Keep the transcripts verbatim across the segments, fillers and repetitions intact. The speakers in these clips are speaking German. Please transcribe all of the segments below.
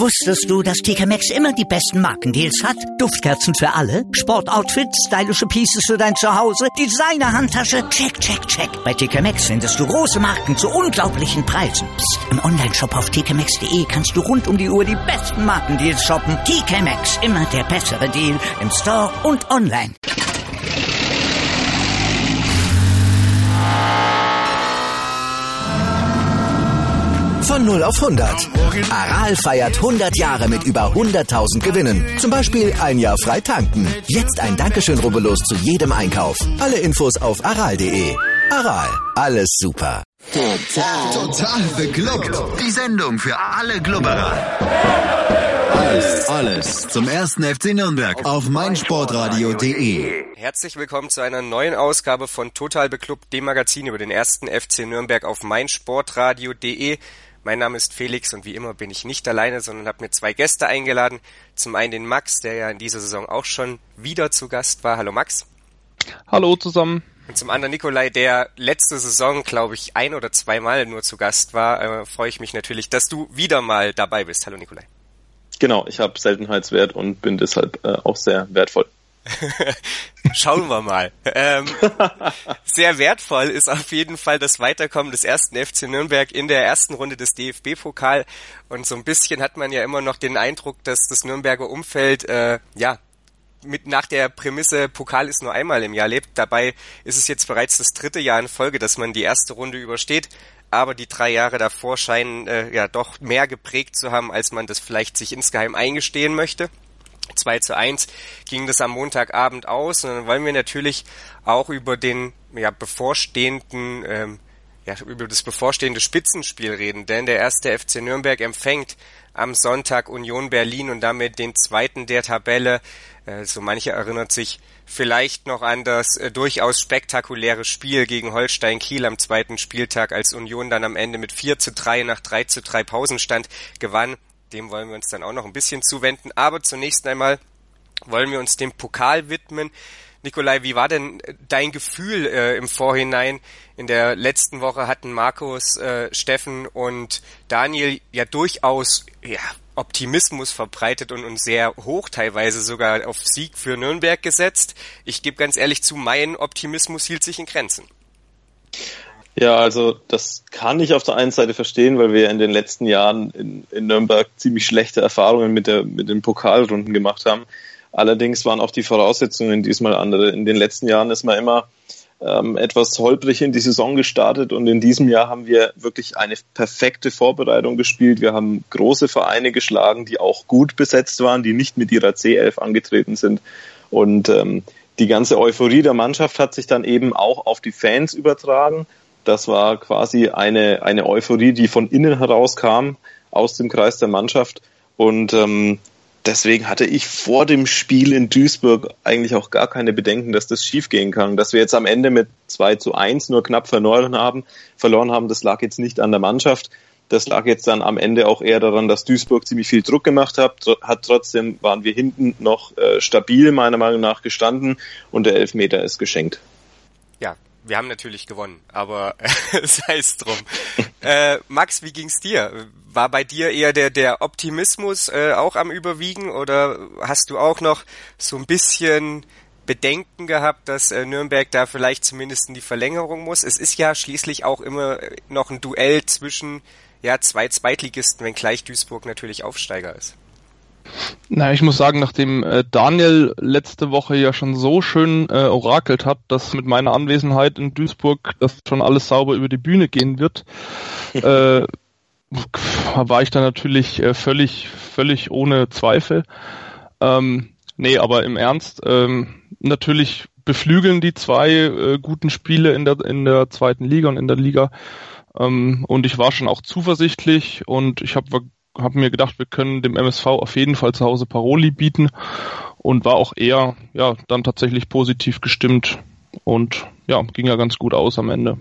Wusstest du, dass T K Maxx immer die besten Markendeals hat? Duftkerzen für alle, Sportoutfits, stylische Pieces für dein Zuhause, Designer-Handtasche, check, check, check. Bei T K Maxx findest du große Marken zu unglaublichen Preisen. Psst. Im Onlineshop auf t k maxx punkt d e kannst du rund um die Uhr die besten Markendeals shoppen. T K Maxx, immer der bessere Deal im Store und online. Von null auf hundert. Aral feiert hundert Jahre mit über hunderttausend Gewinnen. Zum Beispiel ein Jahr frei tanken. Jetzt ein Dankeschön, rubbellos zu jedem Einkauf. Alle Infos auf aral punkt de. Aral, alles super. Total. Total beglückt. Die Sendung für alle Glubberer. Alles, alles zum ersten F C Nürnberg auf meinsportradio punkt de. Herzlich willkommen zu einer neuen Ausgabe von Total Beklubbt, dem Magazin über den ersten F C Nürnberg auf meinsportradio punkt de. Mein Name ist Felix und wie immer bin ich nicht alleine, sondern habe mir zwei Gäste eingeladen. Zum einen den Max, der ja in dieser Saison auch schon wieder zu Gast war. Hallo Max. Hallo zusammen. Und zum anderen Nikolai, der letzte Saison, glaube ich, ein- oder zweimal nur zu Gast war. Äh, freue ich mich natürlich, dass du wieder mal dabei bist. Hallo Nikolai. Genau, ich habe Seltenheitswert und bin deshalb äh, auch sehr wertvoll. Schauen wir mal. Ähm, sehr wertvoll ist auf jeden Fall das Weiterkommen des ersten F C Nürnberg in der ersten Runde des D F B-Pokal. Und so ein bisschen hat man ja immer noch den Eindruck, dass das Nürnberger Umfeld, äh, ja, mit nach der Prämisse Pokal ist nur einmal im Jahr lebt. Dabei ist es jetzt bereits das dritte Jahr in Folge, dass man die erste Runde übersteht. Aber die drei Jahre davor scheinen äh, ja doch mehr geprägt zu haben, als man das vielleicht sich insgeheim eingestehen möchte. zwei zu eins ging das am Montagabend aus und dann wollen wir natürlich auch über den ja bevorstehenden ähm, ja über das bevorstehende Spitzenspiel reden, denn der erste F C Nürnberg empfängt am Sonntag Union Berlin und damit den zweiten der Tabelle. Äh, so mancher erinnert sich vielleicht noch an das äh, durchaus spektakuläre Spiel gegen Holstein Kiel am zweiten Spieltag, als Union dann am Ende mit vier zu drei nach drei zu drei Pausenstand gewann. Dem wollen wir uns dann auch noch ein bisschen zuwenden. Aber zunächst einmal wollen wir uns dem Pokal widmen. Nikolai, wie war denn dein Gefühl äh, im Vorhinein? In der letzten Woche hatten Markus, äh, Steffen und Daniel ja durchaus ja, Optimismus verbreitet und, und sehr hoch teilweise sogar auf Sieg für Nürnberg gesetzt. Ich gebe ganz ehrlich zu, mein Optimismus hielt sich in Grenzen. Ja, also das kann ich auf der einen Seite verstehen, weil wir in den letzten Jahren in, in Nürnberg ziemlich schlechte Erfahrungen mit der mit den Pokalrunden gemacht haben. Allerdings waren auch die Voraussetzungen diesmal andere. In den letzten Jahren ist man immer ähm, etwas holprig in die Saison gestartet und in diesem Jahr haben wir wirklich eine perfekte Vorbereitung gespielt. Wir haben große Vereine geschlagen, die auch gut besetzt waren, die nicht mit ihrer C elf angetreten sind und ähm, die ganze Euphorie der Mannschaft hat sich dann eben auch auf die Fans übertragen. Das war quasi eine eine Euphorie, die von innen herauskam, aus dem Kreis der Mannschaft. Und ähm, deswegen hatte ich vor dem Spiel in Duisburg eigentlich auch gar keine Bedenken, dass das schiefgehen kann. Dass wir jetzt am Ende mit zwei zu eins nur knapp verloren haben, verloren haben, das lag jetzt nicht an der Mannschaft. Das lag jetzt dann am Ende auch eher daran, dass Duisburg ziemlich viel Druck gemacht hat. hat trotzdem waren wir hinten noch äh, stabil, meiner Meinung nach, gestanden. Und der Elfmeter ist geschenkt. Ja. Wir haben natürlich gewonnen, aber sei es drum. Äh, Max, wie ging's dir? War bei dir eher der der Optimismus äh, auch am Überwiegen oder hast du auch noch so ein bisschen Bedenken gehabt, dass äh, Nürnberg da vielleicht zumindest in die Verlängerung muss? Es ist ja schließlich auch immer noch ein Duell zwischen ja zwei Zweitligisten, wenngleich Duisburg natürlich Aufsteiger ist. Na, ich muss sagen, nachdem äh, Daniel letzte Woche ja schon so schön äh, orakelt hat, dass mit meiner Anwesenheit in Duisburg das schon alles sauber über die Bühne gehen wird, äh, war ich da natürlich äh, völlig, völlig ohne Zweifel. Ähm, nee, aber im Ernst, ähm, natürlich beflügeln die zwei äh, guten Spiele in der in der zweiten Liga und in der Liga. Ähm, und ich war schon auch zuversichtlich und ich habe habe mir gedacht, wir können dem M S V auf jeden Fall zu Hause Paroli bieten und war auch eher ja dann tatsächlich positiv gestimmt und ja, ging ja ganz gut aus am Ende.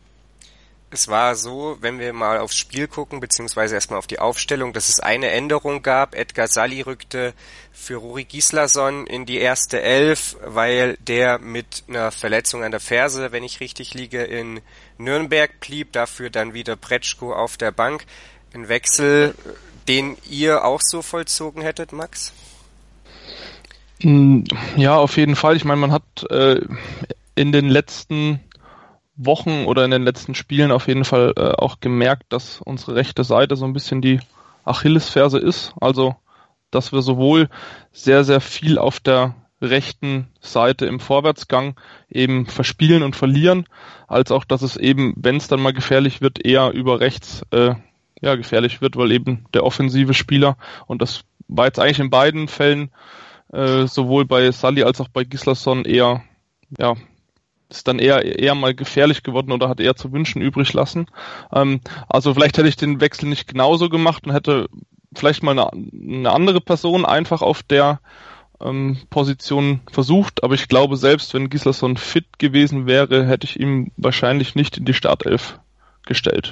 Es war so, wenn wir mal aufs Spiel gucken, beziehungsweise erstmal auf die Aufstellung, dass es eine Änderung gab. Edgar Salli rückte für Ruri Gislason in die erste Elf, weil der mit einer Verletzung an der Ferse, wenn ich richtig liege, in Nürnberg blieb. Dafür dann wieder Pretschko auf der Bank. Ein Wechsel, den ihr auch so vollzogen hättet, Max? Ja, auf jeden Fall. Ich meine, man hat äh, in den letzten Wochen oder in den letzten Spielen auf jeden Fall äh, auch gemerkt, dass unsere rechte Seite so ein bisschen die Achillesferse ist. Also, dass wir sowohl sehr, sehr viel auf der rechten Seite im Vorwärtsgang eben verspielen und verlieren, als auch, dass es eben, wenn es dann mal gefährlich wird, eher über rechts äh, ja gefährlich wird, weil eben der offensive Spieler, und das war jetzt eigentlich in beiden Fällen Äh, sowohl bei Sully als auch bei Gislason eher, ja, ist dann eher eher mal gefährlich geworden oder hat eher zu wünschen übrig lassen. Ähm, also vielleicht hätte ich den Wechsel nicht genauso gemacht und hätte vielleicht mal eine, eine andere Person einfach auf der ähm, Position versucht, aber ich glaube, selbst wenn Gislason fit gewesen wäre, hätte ich ihn wahrscheinlich nicht in die Startelf gestellt.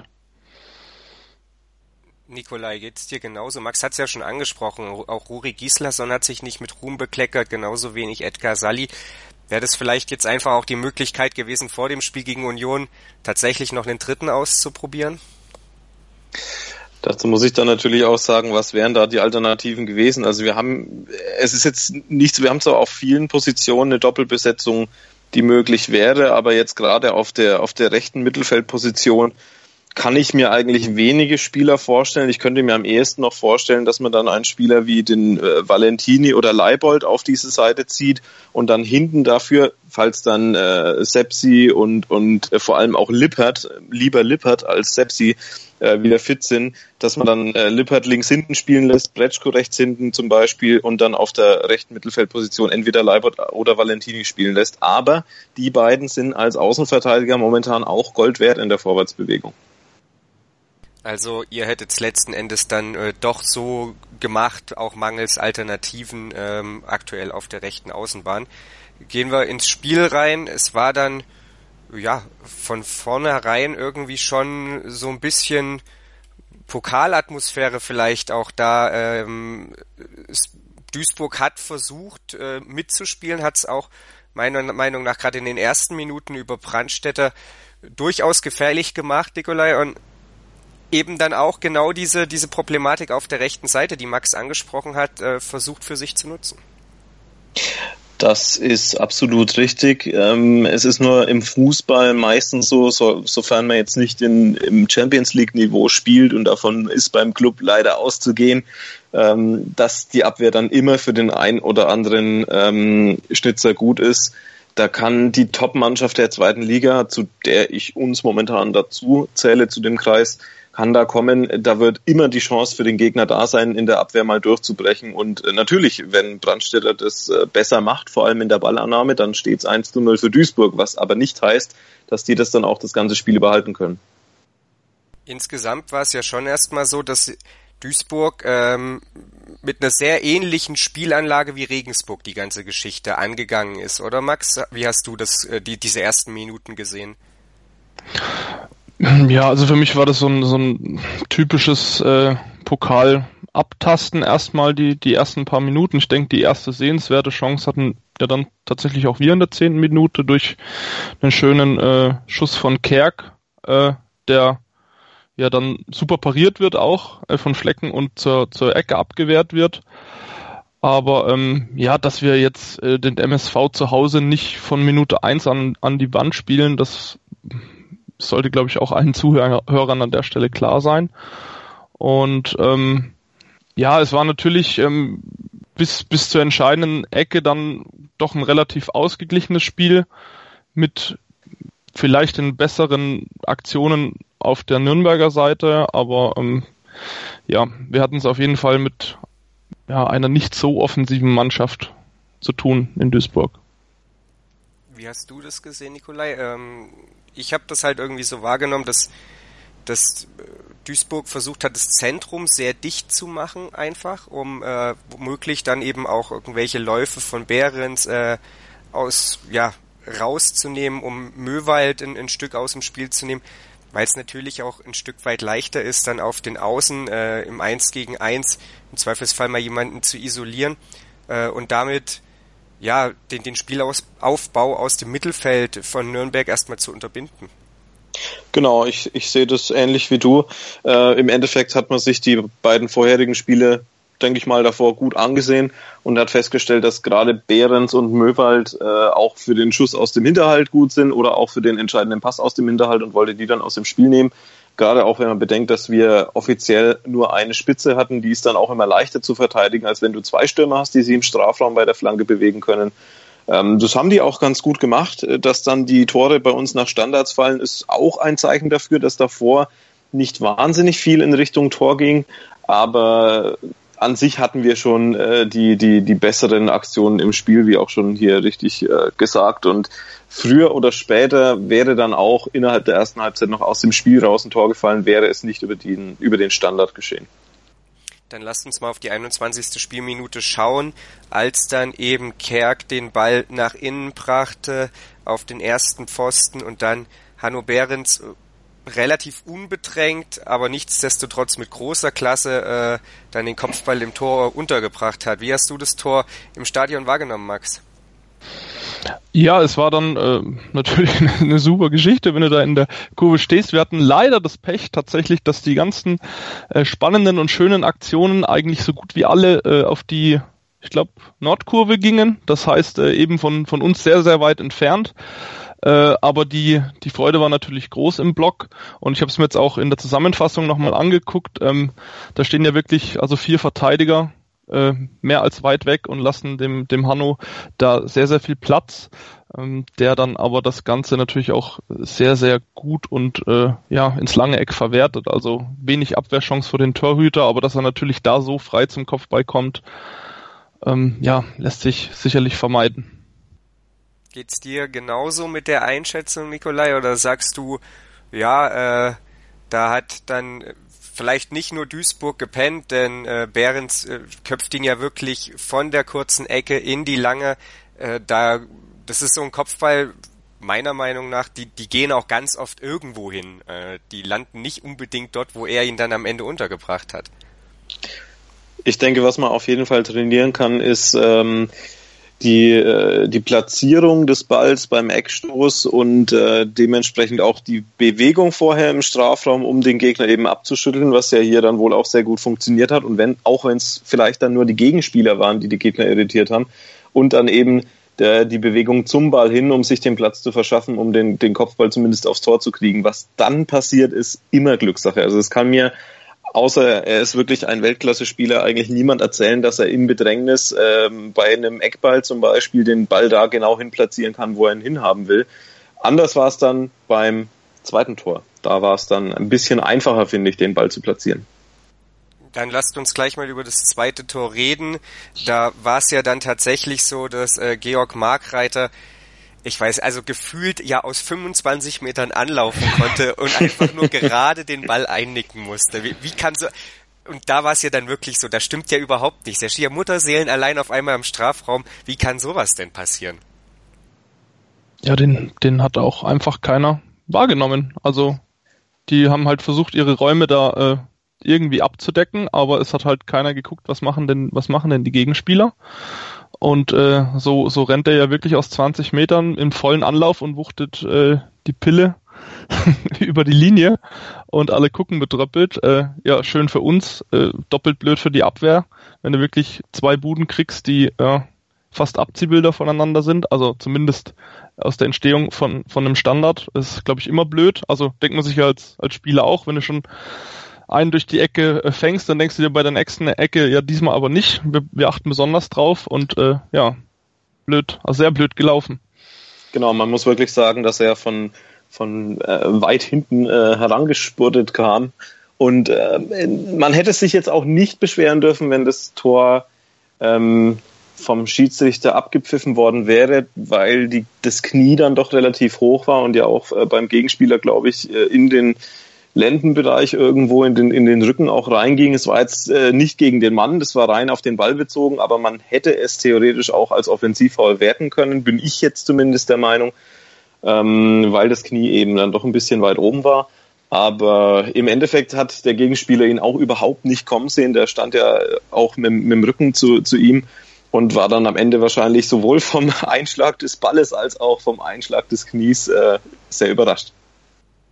Nikolai, geht's dir genauso? Max hat's ja schon angesprochen, auch Ruri Gislason hat sich nicht mit Ruhm bekleckert, genauso wenig Edgar Sully. Wäre das vielleicht jetzt einfach auch die Möglichkeit gewesen, vor dem Spiel gegen Union tatsächlich noch einen dritten auszuprobieren? Dazu muss ich dann natürlich auch sagen, was wären da die Alternativen gewesen? Also wir haben, es ist jetzt nichts, wir haben zwar auf vielen Positionen eine Doppelbesetzung, die möglich wäre, aber jetzt gerade auf der, auf der rechten Mittelfeldposition kann ich mir eigentlich wenige Spieler vorstellen. Ich könnte mir am ehesten noch vorstellen, dass man dann einen Spieler wie den äh, Valentini oder Leibold auf diese Seite zieht und dann hinten dafür, falls dann äh, Sepsi und und äh, vor allem auch Lippert, lieber Lippert als Sepsi äh, wieder fit sind, dass man dann äh, Lippert links hinten spielen lässt, Bretschko rechts hinten zum Beispiel und dann auf der rechten Mittelfeldposition entweder Leibold oder Valentini spielen lässt. Aber die beiden sind als Außenverteidiger momentan auch Gold wert in der Vorwärtsbewegung. Also ihr hättet es letzten Endes dann äh, doch so gemacht, auch mangels Alternativen ähm, aktuell auf der rechten Außenbahn. Gehen wir ins Spiel rein. Es war dann ja von vornherein irgendwie schon so ein bisschen Pokalatmosphäre vielleicht auch da. Ähm, Duisburg hat versucht äh, mitzuspielen, hat es auch meiner Meinung nach gerade in den ersten Minuten über Brandstätter durchaus gefährlich gemacht, Nikolai, und eben dann auch genau diese diese Problematik auf der rechten Seite, die Max angesprochen hat, äh, versucht für sich zu nutzen. Das ist absolut richtig. Ähm, es ist nur im Fußball meistens so, so sofern man jetzt nicht in, im Champions-League-Niveau spielt, und davon ist beim Club leider auszugehen, ähm, dass die Abwehr dann immer für den einen oder anderen ähm, Schnitzer gut ist. Da kann die Top-Mannschaft der zweiten Liga, zu der ich uns momentan dazu zähle, zu dem Kreis, kann da kommen. Da wird immer die Chance für den Gegner da sein, in der Abwehr mal durchzubrechen. Und natürlich, wenn Brandstätter das besser macht, vor allem in der Ballannahme, dann steht es eins zu null für Duisburg, was aber nicht heißt, dass die das dann auch das ganze Spiel überhalten können. Insgesamt war es ja schon erstmal so, dass Duisburg ähm, mit einer sehr ähnlichen Spielanlage wie Regensburg die ganze Geschichte angegangen ist, oder Max? Wie hast du das, die, diese ersten Minuten gesehen? Ja, also für mich war das so ein, so ein typisches äh, Pokal-Abtasten erstmal die, die ersten paar Minuten. Ich denke, die erste sehenswerte Chance hatten ja dann tatsächlich auch wir in der zehnten Minute durch einen schönen äh, Schuss von Kerk, äh, der ja dann super pariert wird auch äh, von Flecken und zur, zur Ecke abgewehrt wird. Aber ähm, ja, dass wir jetzt äh, den M S V zu Hause nicht von Minute eins an, an die Wand spielen, das sollte, glaube ich, auch allen Zuhörern an der Stelle klar sein. Und ähm, ja, es war natürlich ähm, bis bis zur entscheidenden Ecke dann doch ein relativ ausgeglichenes Spiel mit vielleicht den besseren Aktionen auf der Nürnberger Seite, aber ähm, ja, wir hatten es auf jeden Fall mit ja, einer nicht so offensiven Mannschaft zu tun in Duisburg. Wie hast du das gesehen, Nikolai? Ähm, ich habe das halt irgendwie so wahrgenommen, dass, dass Duisburg versucht hat, das Zentrum sehr dicht zu machen, einfach, um äh, womöglich dann eben auch irgendwelche Läufe von Behrens äh, aus, ja, rauszunehmen, um Möwald ein, ein Stück aus dem Spiel zu nehmen, weil es natürlich auch ein Stück weit leichter ist, dann auf den Außen äh, im eins gegen eins im Zweifelsfall mal jemanden zu isolieren äh, und damit ja den, den Spielaufbau aus dem Mittelfeld von Nürnberg erstmal zu unterbinden. Genau, ich, ich sehe das ähnlich wie du. Äh, im Endeffekt hat man sich die beiden vorherigen Spiele, denke ich mal, davor gut angesehen und hat festgestellt, dass gerade Behrens und Möwald äh, auch für den Schuss aus dem Hinterhalt gut sind oder auch für den entscheidenden Pass aus dem Hinterhalt und wollte die dann aus dem Spiel nehmen. Gerade auch, wenn man bedenkt, dass wir offiziell nur eine Spitze hatten, die ist dann auch immer leichter zu verteidigen, als wenn du zwei Stürmer hast, die sich im Strafraum bei der Flanke bewegen können. Ähm, das haben die auch ganz gut gemacht. Dass dann die Tore bei uns nach Standards fallen, ist auch ein Zeichen dafür, dass davor nicht wahnsinnig viel in Richtung Tor ging, aber an sich hatten wir schon äh, die, die, die besseren Aktionen im Spiel, wie auch schon hier richtig äh, gesagt. Und früher oder später wäre dann auch innerhalb der ersten Halbzeit noch aus dem Spiel raus ein Tor gefallen, wäre es nicht über den, über den Standard geschehen. Dann lasst uns mal auf die einundzwanzigste Spielminute schauen, als dann eben Kerk den Ball nach innen brachte auf den ersten Pfosten und dann Hanno Behrens relativ unbedrängt, aber nichtsdestotrotz mit großer Klasse äh, dann den Kopfball im Tor untergebracht hat. Wie hast du das Tor im Stadion wahrgenommen, Max? Ja, es war dann äh, natürlich eine super Geschichte, wenn du da in der Kurve stehst. Wir hatten leider das Pech tatsächlich, dass die ganzen äh, spannenden und schönen Aktionen eigentlich so gut wie alle äh, auf die, ich glaube, Nordkurve gingen. Das heißt, äh, eben von, von uns sehr, sehr weit entfernt. Äh, aber die die Freude war natürlich groß im Block und ich habe es mir jetzt auch in der Zusammenfassung nochmal angeguckt. Ähm, da stehen ja wirklich also vier Verteidiger äh, mehr als weit weg und lassen dem dem Hanno da sehr, sehr viel Platz, ähm, der dann aber das Ganze natürlich auch sehr, sehr gut und äh, ja ins lange Eck verwertet. Also wenig Abwehrchance für den Torhüter, aber dass er natürlich da so frei zum Kopfball kommt, ähm, ja, lässt sich sicherlich vermeiden. Geht's dir genauso mit der Einschätzung, Nikolai, oder sagst du, ja, äh, da hat dann vielleicht nicht nur Duisburg gepennt, denn äh, Behrens äh, köpft ihn ja wirklich von der kurzen Ecke in die lange, äh, da, das ist so ein Kopfball, meiner Meinung nach, die, die gehen auch ganz oft irgendwo hin, äh, die landen nicht unbedingt dort, wo er ihn dann am Ende untergebracht hat. Ich denke, was man auf jeden Fall trainieren kann, ist ähm, die äh, die Platzierung des Balls beim Eckstoß und äh, dementsprechend auch die Bewegung vorher im Strafraum, um den Gegner eben abzuschütteln, was ja hier dann wohl auch sehr gut funktioniert hat. Und wenn auch wenn es vielleicht dann nur die Gegenspieler waren, die die Gegner irritiert haben, und dann eben der, die Bewegung zum Ball hin, um sich den Platz zu verschaffen, um den den Kopfball zumindest aufs Tor zu kriegen. Was dann passiert, ist immer Glückssache. Also es kann mir, außer er ist wirklich ein Weltklasse-Spieler, eigentlich niemand erzählen, dass er in Bedrängnis ähm, bei einem Eckball zum Beispiel den Ball da genau hin platzieren kann, wo er ihn hinhaben will. Anders war es dann beim zweiten Tor. Da war es dann ein bisschen einfacher, finde ich, den Ball zu platzieren. Dann lasst uns gleich mal über das zweite Tor reden. Da war es ja dann tatsächlich so, dass äh, Georg Markreiter, ich weiß, also gefühlt ja aus fünfundzwanzig Metern anlaufen konnte und einfach nur gerade den Ball einnicken musste. Wie, wie kann so, und da war es ja dann wirklich so, das stimmt ja überhaupt nicht. Der steht ja Mutterseelen allein auf einmal im Strafraum. Wie kann sowas denn passieren? Ja, den, den hat auch einfach keiner wahrgenommen. Also, die haben halt versucht, ihre Räume da äh, irgendwie abzudecken, aber es hat halt keiner geguckt, was machen denn, was machen denn die Gegenspieler? Und äh, so so rennt er ja wirklich aus zwanzig Metern im vollen Anlauf und wuchtet äh, die Pille über die Linie und alle gucken betröppelt. Äh, ja, schön für uns, äh, doppelt blöd für die Abwehr, wenn du wirklich zwei Buden kriegst, die äh, fast Abziehbilder voneinander sind. Also zumindest aus der Entstehung von von einem Standard. Das ist, glaube ich, immer blöd. Also denkt man sich ja als als Spieler auch, wenn du schon einen durch die Ecke äh, fängst, dann denkst du dir bei der nächsten Ecke, ja, diesmal aber nicht. Wir, wir achten besonders drauf und äh, ja, blöd, also sehr blöd gelaufen. Genau, man muss wirklich sagen, dass er von von äh, weit hinten äh, herangespurtet kam und äh, man hätte sich jetzt auch nicht beschweren dürfen, wenn das Tor ähm, vom Schiedsrichter abgepfiffen worden wäre, weil die, das Knie dann doch relativ hoch war und ja auch äh, beim Gegenspieler, glaube ich, äh, in den Lendenbereich irgendwo in den in den Rücken auch reinging. Es war jetzt äh, nicht gegen den Mann, das war rein auf den Ball bezogen, aber man hätte es theoretisch auch als Offensivfoul werten können, bin ich jetzt zumindest der Meinung, ähm, weil das Knie eben dann doch ein bisschen weit oben war. Aber im Endeffekt hat der Gegenspieler ihn auch überhaupt nicht kommen sehen. Der stand ja auch mit, mit dem Rücken zu, zu ihm und war dann am Ende wahrscheinlich sowohl vom Einschlag des Balles als auch vom Einschlag des Knies äh, sehr überrascht.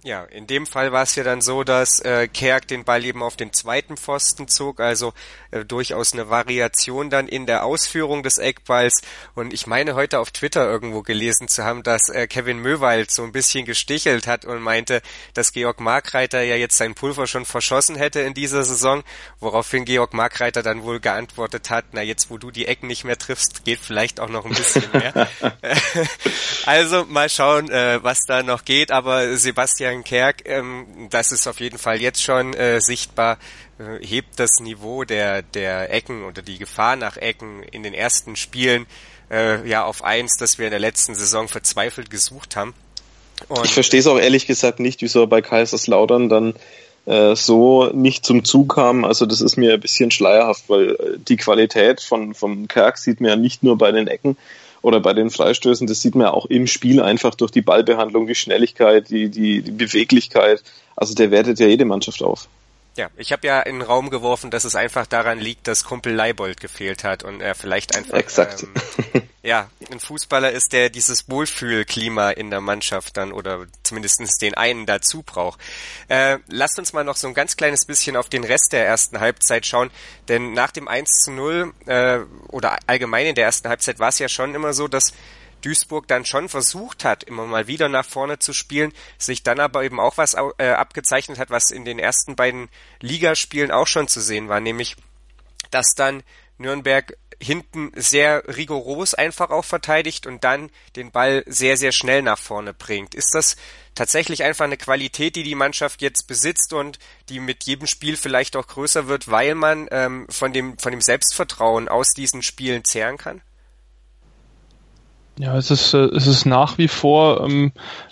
Ja, in dem Fall war es ja dann so, dass äh, Kerk den Ball eben auf den zweiten Pfosten zog, also äh, durchaus eine Variation dann in der Ausführung des Eckballs. Und ich meine heute auf Twitter irgendwo gelesen zu haben, dass äh, Kevin Möwald so ein bisschen gestichelt hat und meinte, dass Georg Markreiter ja jetzt sein Pulver schon verschossen hätte in dieser Saison, woraufhin Georg Markreiter dann wohl geantwortet hat, na jetzt, wo du die Ecken nicht mehr triffst, geht vielleicht auch noch ein bisschen mehr. Also mal schauen, äh, was da noch geht, aber Sebastian Kerk, ähm, das ist auf jeden Fall jetzt schon äh, sichtbar, äh, hebt das Niveau der der Ecken oder die Gefahr nach Ecken in den ersten Spielen äh, ja auf eins, das wir in der letzten Saison verzweifelt gesucht haben. Und ich verstehe es auch ehrlich gesagt nicht, wieso er bei Kaiserslautern dann äh, so nicht zum Zug kam. Also das ist mir ein bisschen schleierhaft, weil äh, die Qualität von vom Kerk sieht man ja nicht nur bei den Ecken oder bei den Freistößen, das sieht man ja auch im Spiel einfach durch die Ballbehandlung, die Schnelligkeit, die, die, die Beweglichkeit. Also der wertet ja jede Mannschaft auf. Ja, ich habe ja in den Raum geworfen, dass es einfach daran liegt, dass Kumpel Leibold gefehlt hat und er vielleicht einfach Exakt. Ähm, ja, ein Fußballer ist, der dieses Wohlfühlklima in der Mannschaft dann oder zumindestens den einen dazu braucht. Äh, lasst uns mal noch so ein ganz kleines bisschen auf den Rest der ersten Halbzeit schauen, denn nach dem eins zu null äh, oder allgemein in der ersten Halbzeit war es ja schon immer so, dass Duisburg dann schon versucht hat, immer mal wieder nach vorne zu spielen, sich dann aber eben auch was äh, abgezeichnet hat, was in den ersten beiden Ligaspielen auch schon zu sehen war, nämlich, dass dann Nürnberg hinten sehr rigoros einfach auch verteidigt und dann den Ball sehr, sehr schnell nach vorne bringt. Ist das tatsächlich einfach eine Qualität, die die Mannschaft jetzt besitzt und die mit jedem Spiel vielleicht auch größer wird, weil man ähm, von dem, von dem Selbstvertrauen aus diesen Spielen zehren kann? Ja, es ist, es ist nach wie vor, ähm,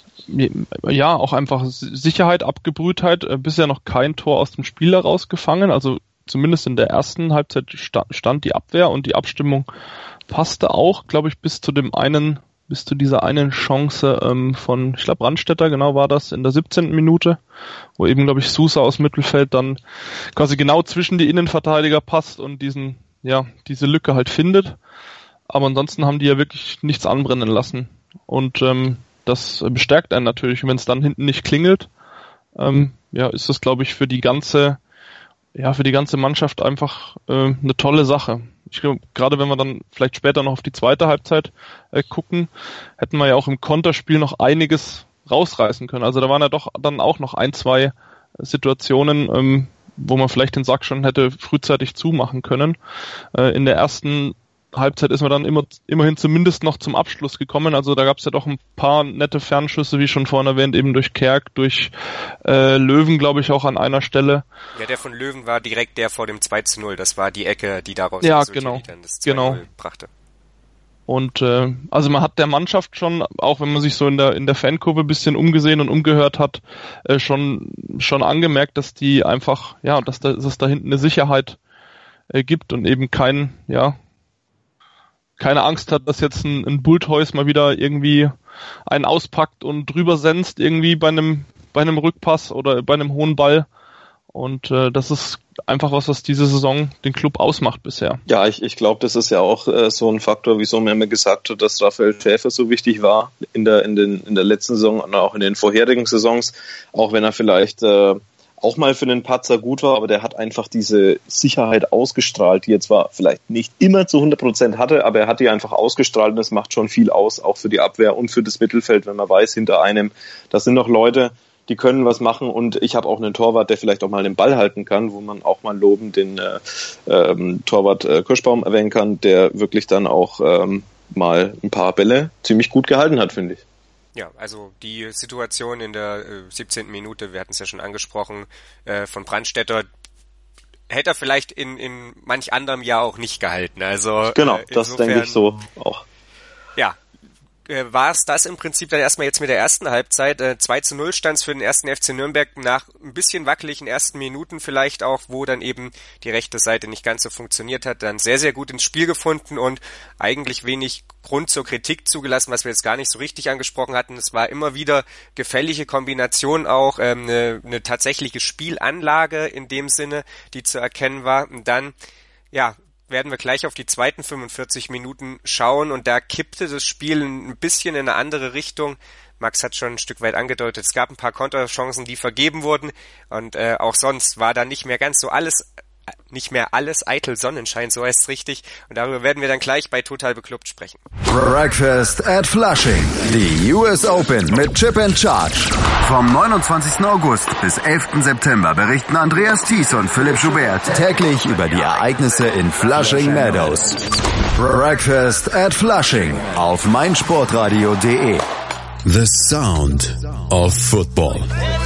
ja, auch einfach Sicherheit, Abgebrühtheit, äh, bisher noch kein Tor aus dem Spiel herausgefangen, also zumindest in der ersten Halbzeit sta- stand die Abwehr und die Abstimmung passte auch, glaube ich, bis zu dem einen, bis zu dieser einen Chance ähm, von, ich glaube, Brandstätter, genau war das, in der siebzehnten Minute, wo eben, glaube ich, Sousa aus Mittelfeld dann quasi genau zwischen die Innenverteidiger passt und diesen, ja, diese Lücke halt findet. Aber ansonsten haben die ja wirklich nichts anbrennen lassen. Und ähm, das bestärkt einen natürlich. Und wenn es dann hinten nicht klingelt, ähm, ja, ist das, glaube ich, für die ganze, ja, für die ganze Mannschaft einfach äh, eine tolle Sache. Ich glaube, gerade wenn wir dann vielleicht später noch auf die zweite Halbzeit äh, gucken, hätten wir ja auch im Konterspiel noch einiges rausreißen können. Also da waren ja doch dann auch noch ein, zwei Situationen, ähm, wo man vielleicht den Sack schon hätte frühzeitig zumachen können. Äh, in der ersten Halbzeit ist man dann immer immerhin zumindest noch zum Abschluss gekommen. Also da gab es ja doch ein paar nette Fernschüsse, wie schon vorhin erwähnt, eben durch Kerk, durch äh, Löwen, glaube ich, auch an einer Stelle. Ja, der von Löwen war direkt der vor dem zwei zu null. Das war die Ecke, die daraus ja, genau. die dann das zwei null genau. brachte. Und äh, also man hat der Mannschaft schon, auch wenn man sich so in der in der Fankurve ein bisschen umgesehen und umgehört hat, äh, schon schon angemerkt, dass die einfach, ja, dass, da, dass es da hinten eine Sicherheit äh, gibt und eben kein, ja, keine Angst hat, dass jetzt ein, ein Bulthäus mal wieder irgendwie einen auspackt und drüber senzt irgendwie bei einem bei einem Rückpass oder bei einem hohen Ball. Und äh, das ist einfach was, was diese Saison den Club ausmacht bisher. Ja, ich, ich glaube, das ist ja auch äh, so ein Faktor, wieso man immer gesagt hat, dass Raphael Schäfer so wichtig war in der in den in der letzten Saison und auch in den vorherigen Saisons, auch wenn er vielleicht äh, auch mal für den Patzer gut war, aber der hat einfach diese Sicherheit ausgestrahlt, die er zwar vielleicht nicht immer zu hundert Prozent hatte, aber er hat die einfach ausgestrahlt und das macht schon viel aus, auch für die Abwehr und für das Mittelfeld, wenn man weiß, hinter einem, das sind noch Leute, die können was machen und ich habe auch einen Torwart, der vielleicht auch mal den Ball halten kann, wo man auch mal lobend den äh, ähm, Torwart äh, Kirschbaum erwähnen kann, der wirklich dann auch ähm, mal ein paar Bälle ziemlich gut gehalten hat, finde ich. Ja, also die Situation in der äh, siebzehnten Minute, wir hatten es ja schon angesprochen, äh, von Brandstätter, hätte er vielleicht in, in manch anderem Jahr auch nicht gehalten. Also genau, äh, das denke ich so auch. Ja, äh, war es das im Prinzip dann erstmal jetzt mit der ersten Halbzeit. Äh, zwei zu null stand es für den ersten F C Nürnberg nach ein bisschen wackeligen ersten Minuten vielleicht auch, wo dann eben die rechte Seite nicht ganz so funktioniert hat, dann sehr, sehr gut ins Spiel gefunden und eigentlich wenig Grund zur Kritik zugelassen, was wir jetzt gar nicht so richtig angesprochen hatten. Es war immer wieder gefällige Kombination auch, ähm, eine, eine tatsächliche Spielanlage in dem Sinne, die zu erkennen war. Und dann, ja, werden wir gleich auf die zweiten fünfundvierzig Minuten schauen und da kippte das Spiel ein bisschen in eine andere Richtung Max hat schon ein Stück weit angedeutet, es gab ein paar Konterchancen, die vergeben wurden und äh, auch sonst war da nicht mehr ganz so alles, nicht mehr alles eitel Sonnenschein, so heißt es richtig. Und darüber werden wir dann gleich bei Total Beklubbt sprechen. Breakfast at Flushing. Die U S Open mit Chip and Charge. Vom neunundzwanzigsten August bis elften September berichten Andreas Thies und Philipp Joubert täglich über die Ereignisse in Flushing Meadows. Breakfast at Flushing auf meinsportradio punkt de. The Sound of Football.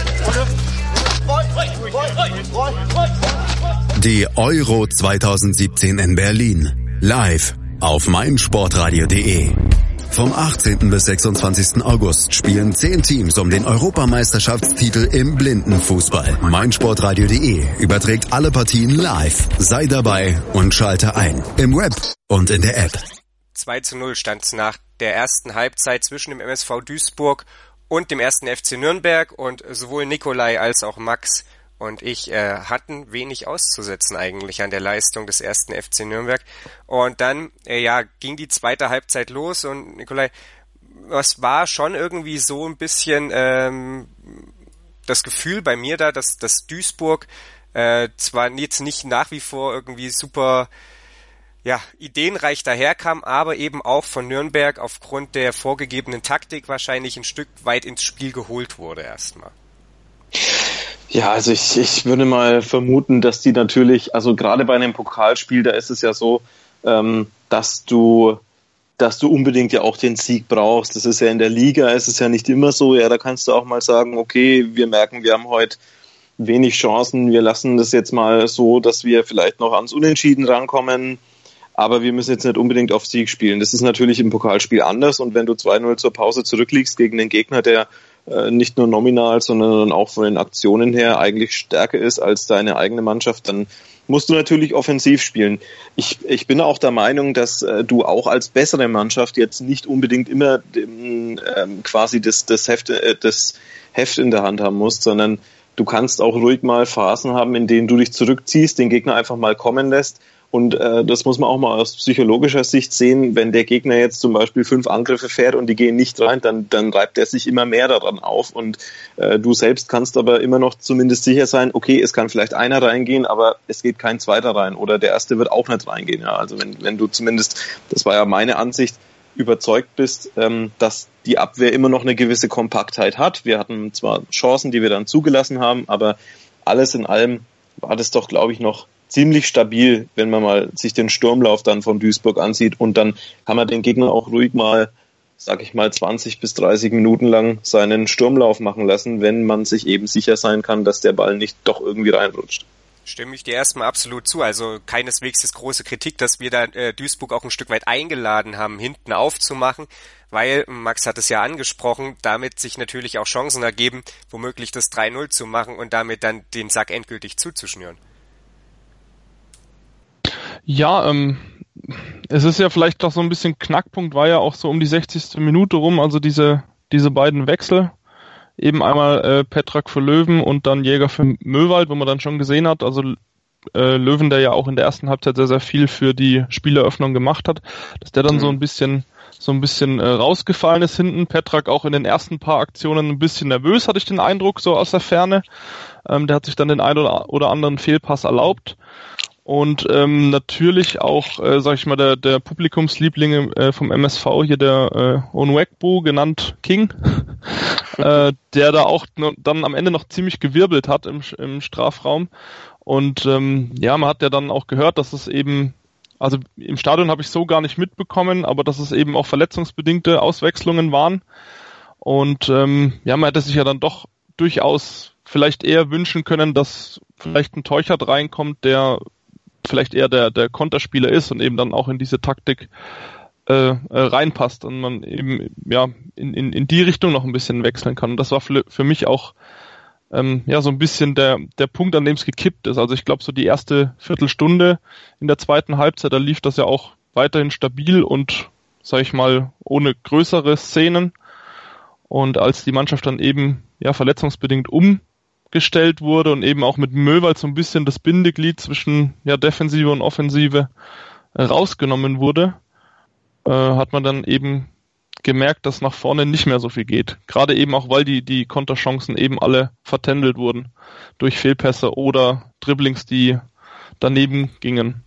Die Euro zwanzig siebzehn in Berlin. Live auf meinsportradio punkt de. Vom achtzehnten bis sechsundzwanzigsten August spielen zehn Teams um den Europameisterschaftstitel im Blindenfußball. meinsportradio punkt de überträgt alle Partien live. Sei dabei und schalte ein. Im Web und in der App. zwei zu null stand es nach der ersten Halbzeit zwischen dem M S V Duisburg und dem ersten F C Nürnberg und sowohl Nikolai als auch Max und ich äh, hatten wenig auszusetzen eigentlich an der Leistung des ersten F C Nürnberg. Und dann äh, ja ging die zweite Halbzeit los und Nikolai, was war schon irgendwie so ein bisschen ähm, das Gefühl bei mir da, dass, dass Duisburg äh, zwar jetzt nicht nach wie vor irgendwie super ja, ideenreich daherkam, aber eben auch von Nürnberg aufgrund der vorgegebenen Taktik wahrscheinlich ein Stück weit ins Spiel geholt wurde erstmal. Ja, also ich, ich würde mal vermuten, dass die natürlich, also gerade bei einem Pokalspiel, da ist es ja so, ähm, dass du dass du unbedingt ja auch den Sieg brauchst. Das ist ja in der Liga, ist es ja nicht immer so. Ja, da kannst du auch mal sagen, okay, wir merken, wir haben heute wenig Chancen, wir lassen das jetzt mal so, dass wir vielleicht noch ans Unentschieden rankommen, aber wir müssen jetzt nicht unbedingt auf Sieg spielen. Das ist natürlich im Pokalspiel anders und wenn du zwei null zur Pause zurückliegst gegen den Gegner, der äh, nicht nur nominal, sondern auch von den Aktionen her eigentlich stärker ist als deine eigene Mannschaft, dann musst du natürlich offensiv spielen. Ich, ich bin auch der Meinung, dass äh, du auch als bessere Mannschaft jetzt nicht unbedingt immer ähm, quasi das, das, Heft, äh, das Heft in der Hand haben musst, sondern du kannst auch ruhig mal Phasen haben, in denen du dich zurückziehst, den Gegner einfach mal kommen lässt. Und äh, das muss man auch mal aus psychologischer Sicht sehen. Wenn der Gegner jetzt zum Beispiel fünf Angriffe fährt und die gehen nicht rein, dann, dann reibt er sich immer mehr daran auf. Und äh, du selbst kannst aber immer noch zumindest sicher sein, okay, es kann vielleicht einer reingehen, aber es geht kein zweiter rein. Oder der erste wird auch nicht reingehen. Ja, also wenn, wenn du zumindest, das war ja meine Ansicht, überzeugt bist, ähm, dass die Abwehr immer noch eine gewisse Kompaktheit hat. Wir hatten zwar Chancen, die wir dann zugelassen haben, aber alles in allem war das doch, glaube ich, noch ziemlich stabil, wenn man mal sich den Sturmlauf dann von Duisburg ansieht und dann kann man den Gegner auch ruhig mal, sag ich mal, zwanzig bis dreißig Minuten lang seinen Sturmlauf machen lassen, wenn man sich eben sicher sein kann, dass der Ball nicht doch irgendwie reinrutscht. Stimme ich dir erstmal absolut zu. Also keineswegs ist große Kritik, dass wir da äh, Duisburg auch ein Stück weit eingeladen haben, hinten aufzumachen, weil, Max hat es ja angesprochen, damit sich natürlich auch Chancen ergeben, womöglich das drei null zu machen und damit dann den Sack endgültig zuzuschnüren. Ja, ähm, es ist ja vielleicht doch so ein bisschen Knackpunkt, war ja auch so um die sechzigste Minute rum, also diese diese beiden Wechsel, eben einmal äh, Petrak für Löwen und dann Jäger für Möwald, wo man dann schon gesehen hat, also äh, Löwen, der ja auch in der ersten Halbzeit sehr, sehr viel für die Spieleröffnung gemacht hat, dass der dann mhm. so ein bisschen so ein bisschen äh, rausgefallen ist hinten. Petrak auch in den ersten paar Aktionen ein bisschen nervös, hatte ich den Eindruck, so aus der Ferne. Ähm, der hat sich dann den einen oder, oder anderen Fehlpass erlaubt. Und ähm, natürlich auch, äh, sag ich mal, der, der Publikumsliebling äh, vom M S V, hier der äh, Onwegbu, genannt King, äh, der da auch n- dann am Ende noch ziemlich gewirbelt hat im, im Strafraum. Und ähm, ja, man hat ja dann auch gehört, dass es eben, also im Stadion habe ich so gar nicht mitbekommen, aber dass es eben auch verletzungsbedingte Auswechslungen waren. Und ähm, ja, man hätte sich ja dann doch durchaus vielleicht eher wünschen können, dass vielleicht ein Teuchert reinkommt, der vielleicht eher der, der Konterspieler ist und eben dann auch in diese Taktik äh, äh, reinpasst und man eben ja in, in, in die Richtung noch ein bisschen wechseln kann. Und das war für, für mich auch ähm, ja so ein bisschen der, der Punkt, an dem es gekippt ist. Also ich glaube, so die erste Viertelstunde in der zweiten Halbzeit, da lief das ja auch weiterhin stabil und, sag ich mal, ohne größere Szenen. Und als die Mannschaft dann eben ja verletzungsbedingt um gestellt wurde und eben auch mit Möwald so ein bisschen das Bindeglied zwischen ja Defensive und Offensive äh, rausgenommen wurde, äh, hat man dann eben gemerkt, dass nach vorne nicht mehr so viel geht. Gerade eben auch, weil die, die Konterchancen eben alle vertändelt wurden durch Fehlpässe oder Dribblings, die daneben gingen.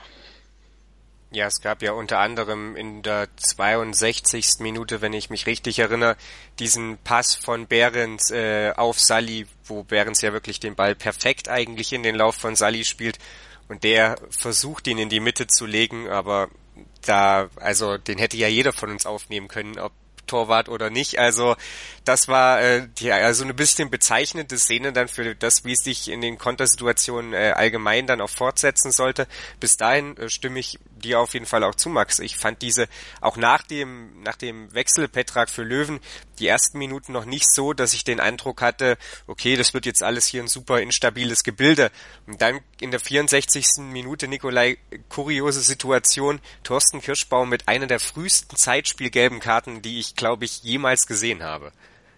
Ja, es gab ja unter anderem in der zweiundsechzigsten Minute, wenn ich mich richtig erinnere, diesen Pass von Behrens äh, auf Sully, wo Behrens ja wirklich den Ball perfekt eigentlich in den Lauf von Sully spielt und der versucht, ihn in die Mitte zu legen, aber da, also den hätte ja jeder von uns aufnehmen können, ob Torwart oder nicht. Also das war äh, die, also eine bisschen bezeichnende Szene dann für das, wie es sich in den Kontersituationen äh, allgemein dann auch fortsetzen sollte. Bis dahin äh, stimme ich dir auf jeden Fall auch zu, Max. Ich fand diese, auch nach dem nach dem Wechsel Petrak für Löwen, die ersten Minuten noch nicht so, dass ich den Eindruck hatte, okay, das wird jetzt alles hier ein super instabiles Gebilde. Und dann in der vierundsechzigsten Minute, Nikolai, kuriose Situation, Thorsten Kirschbaum mit einer der frühesten zeitspielgelben Karten, die ich, glaube ich, jemals gesehen habe.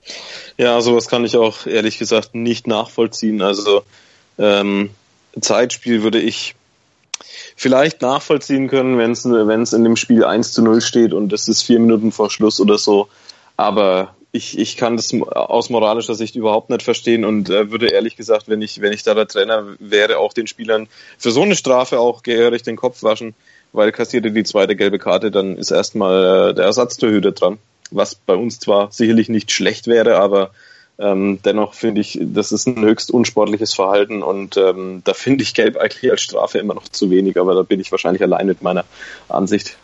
Ja, sowas kann ich auch ehrlich gesagt nicht nachvollziehen. Also ähm, Zeitspiel würde ich vielleicht nachvollziehen können, wenn es wenn es in dem Spiel eins zu null steht und es ist vier Minuten vor Schluss oder so. Aber ich ich kann das aus moralischer Sicht überhaupt nicht verstehen und äh, würde ehrlich gesagt, wenn ich wenn ich da der Trainer wäre, auch den Spielern für so eine Strafe auch gehörig den Kopf waschen, weil kassiert er die zweite gelbe Karte, dann ist erstmal äh, der Ersatztorhüter dran. Was bei uns zwar sicherlich nicht schlecht wäre, aber ähm, dennoch finde ich, das ist ein höchst unsportliches Verhalten und ähm, da finde ich Gelb eigentlich als Strafe immer noch zu wenig, aber da bin ich wahrscheinlich allein mit meiner Ansicht.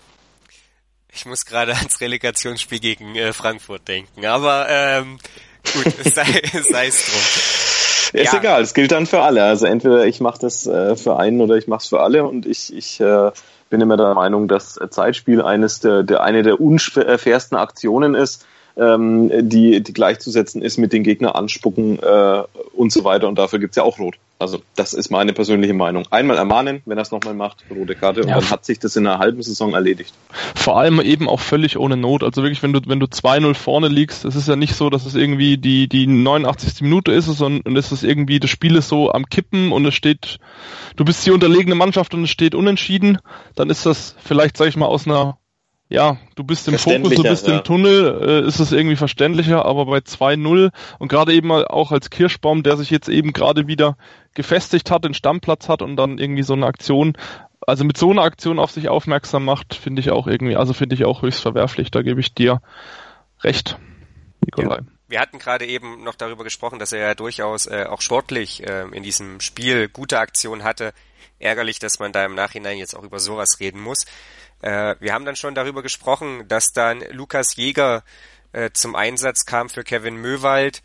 Ich muss gerade ans Relegationsspiel gegen äh, Frankfurt denken, aber ähm, gut, sei, sei es drum. Ist ja egal, es gilt dann für alle. Also entweder ich mache das äh, für einen oder ich mache es für alle und ich, ich äh, bin immer der Meinung, dass Zeitspiel eines der, der eine der unfairsten Aktionen ist, ähm, die, die gleichzusetzen ist mit den Gegner anspucken äh, und so weiter und dafür gibt's ja auch Rot. Also das ist meine persönliche Meinung. Einmal ermahnen, wenn er es nochmal macht, rote Karte und ja, dann hat sich das in einer halben Saison erledigt. Vor allem eben auch völlig ohne Not. Also wirklich, wenn du wenn du zwei null vorne liegst, es ist ja nicht so, dass es irgendwie die die neunundachtzigste Minute ist, sondern es ist irgendwie, das Spiel ist so am Kippen und es steht, du bist die unterlegene Mannschaft und es steht unentschieden, dann ist das vielleicht, sag ich mal, aus einer, ja, du bist im Fokus, du bist ja im Tunnel, äh, ist es irgendwie verständlicher, aber bei zwei null und gerade eben auch als Kirschbaum, der sich jetzt eben gerade wieder gefestigt hat, den Stammplatz hat und dann irgendwie so eine Aktion, also mit so einer Aktion auf sich aufmerksam macht, finde ich auch irgendwie, also finde ich auch höchst verwerflich, da gebe ich dir recht, Nikolai. Ja. Wir hatten gerade eben noch darüber gesprochen, dass er ja durchaus äh, auch sportlich äh, in diesem Spiel gute Aktionen hatte. Ärgerlich, dass man da im Nachhinein jetzt auch über sowas reden muss. Äh, wir haben dann schon darüber gesprochen, dass dann Lukas Jäger äh, zum Einsatz kam für Kevin Möwald,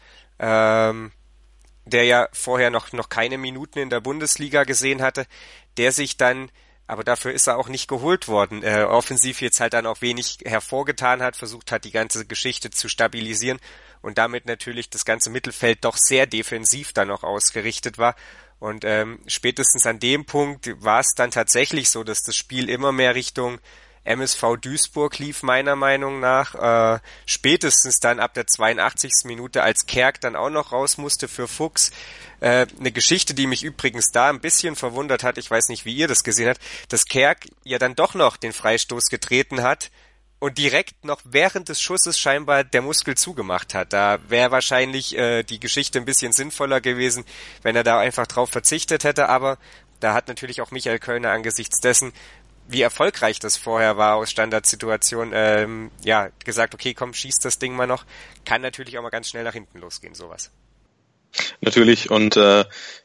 ähm, der ja vorher noch noch keine Minuten in der Bundesliga gesehen hatte, der sich dann, aber dafür ist er auch nicht geholt worden, äh, offensiv jetzt halt dann auch wenig hervorgetan hat, versucht hat, die ganze Geschichte zu stabilisieren und damit natürlich das ganze Mittelfeld doch sehr defensiv dann auch ausgerichtet war. Und ähm, spätestens an dem Punkt war es dann tatsächlich so, dass das Spiel immer mehr Richtung M S V Duisburg lief, meiner Meinung nach. Äh, spätestens dann ab der zweiundachtzigsten Minute, als Kerk dann auch noch raus musste für Fuchs. Äh, eine Geschichte, die mich übrigens da ein bisschen verwundert hat, ich weiß nicht, wie ihr das gesehen habt, dass Kerk ja dann doch noch den Freistoß getreten hat und direkt noch während des Schusses scheinbar der Muskel zugemacht hat. Da wäre wahrscheinlich äh, die Geschichte ein bisschen sinnvoller gewesen, wenn er da einfach drauf verzichtet hätte, aber da hat natürlich auch Michael Kölner angesichts dessen, wie erfolgreich das vorher war aus Standardsituationen, ähm, ja, gesagt, okay, komm, schieß das Ding mal noch. Kann natürlich auch mal ganz schnell nach hinten losgehen, sowas. Natürlich, und äh,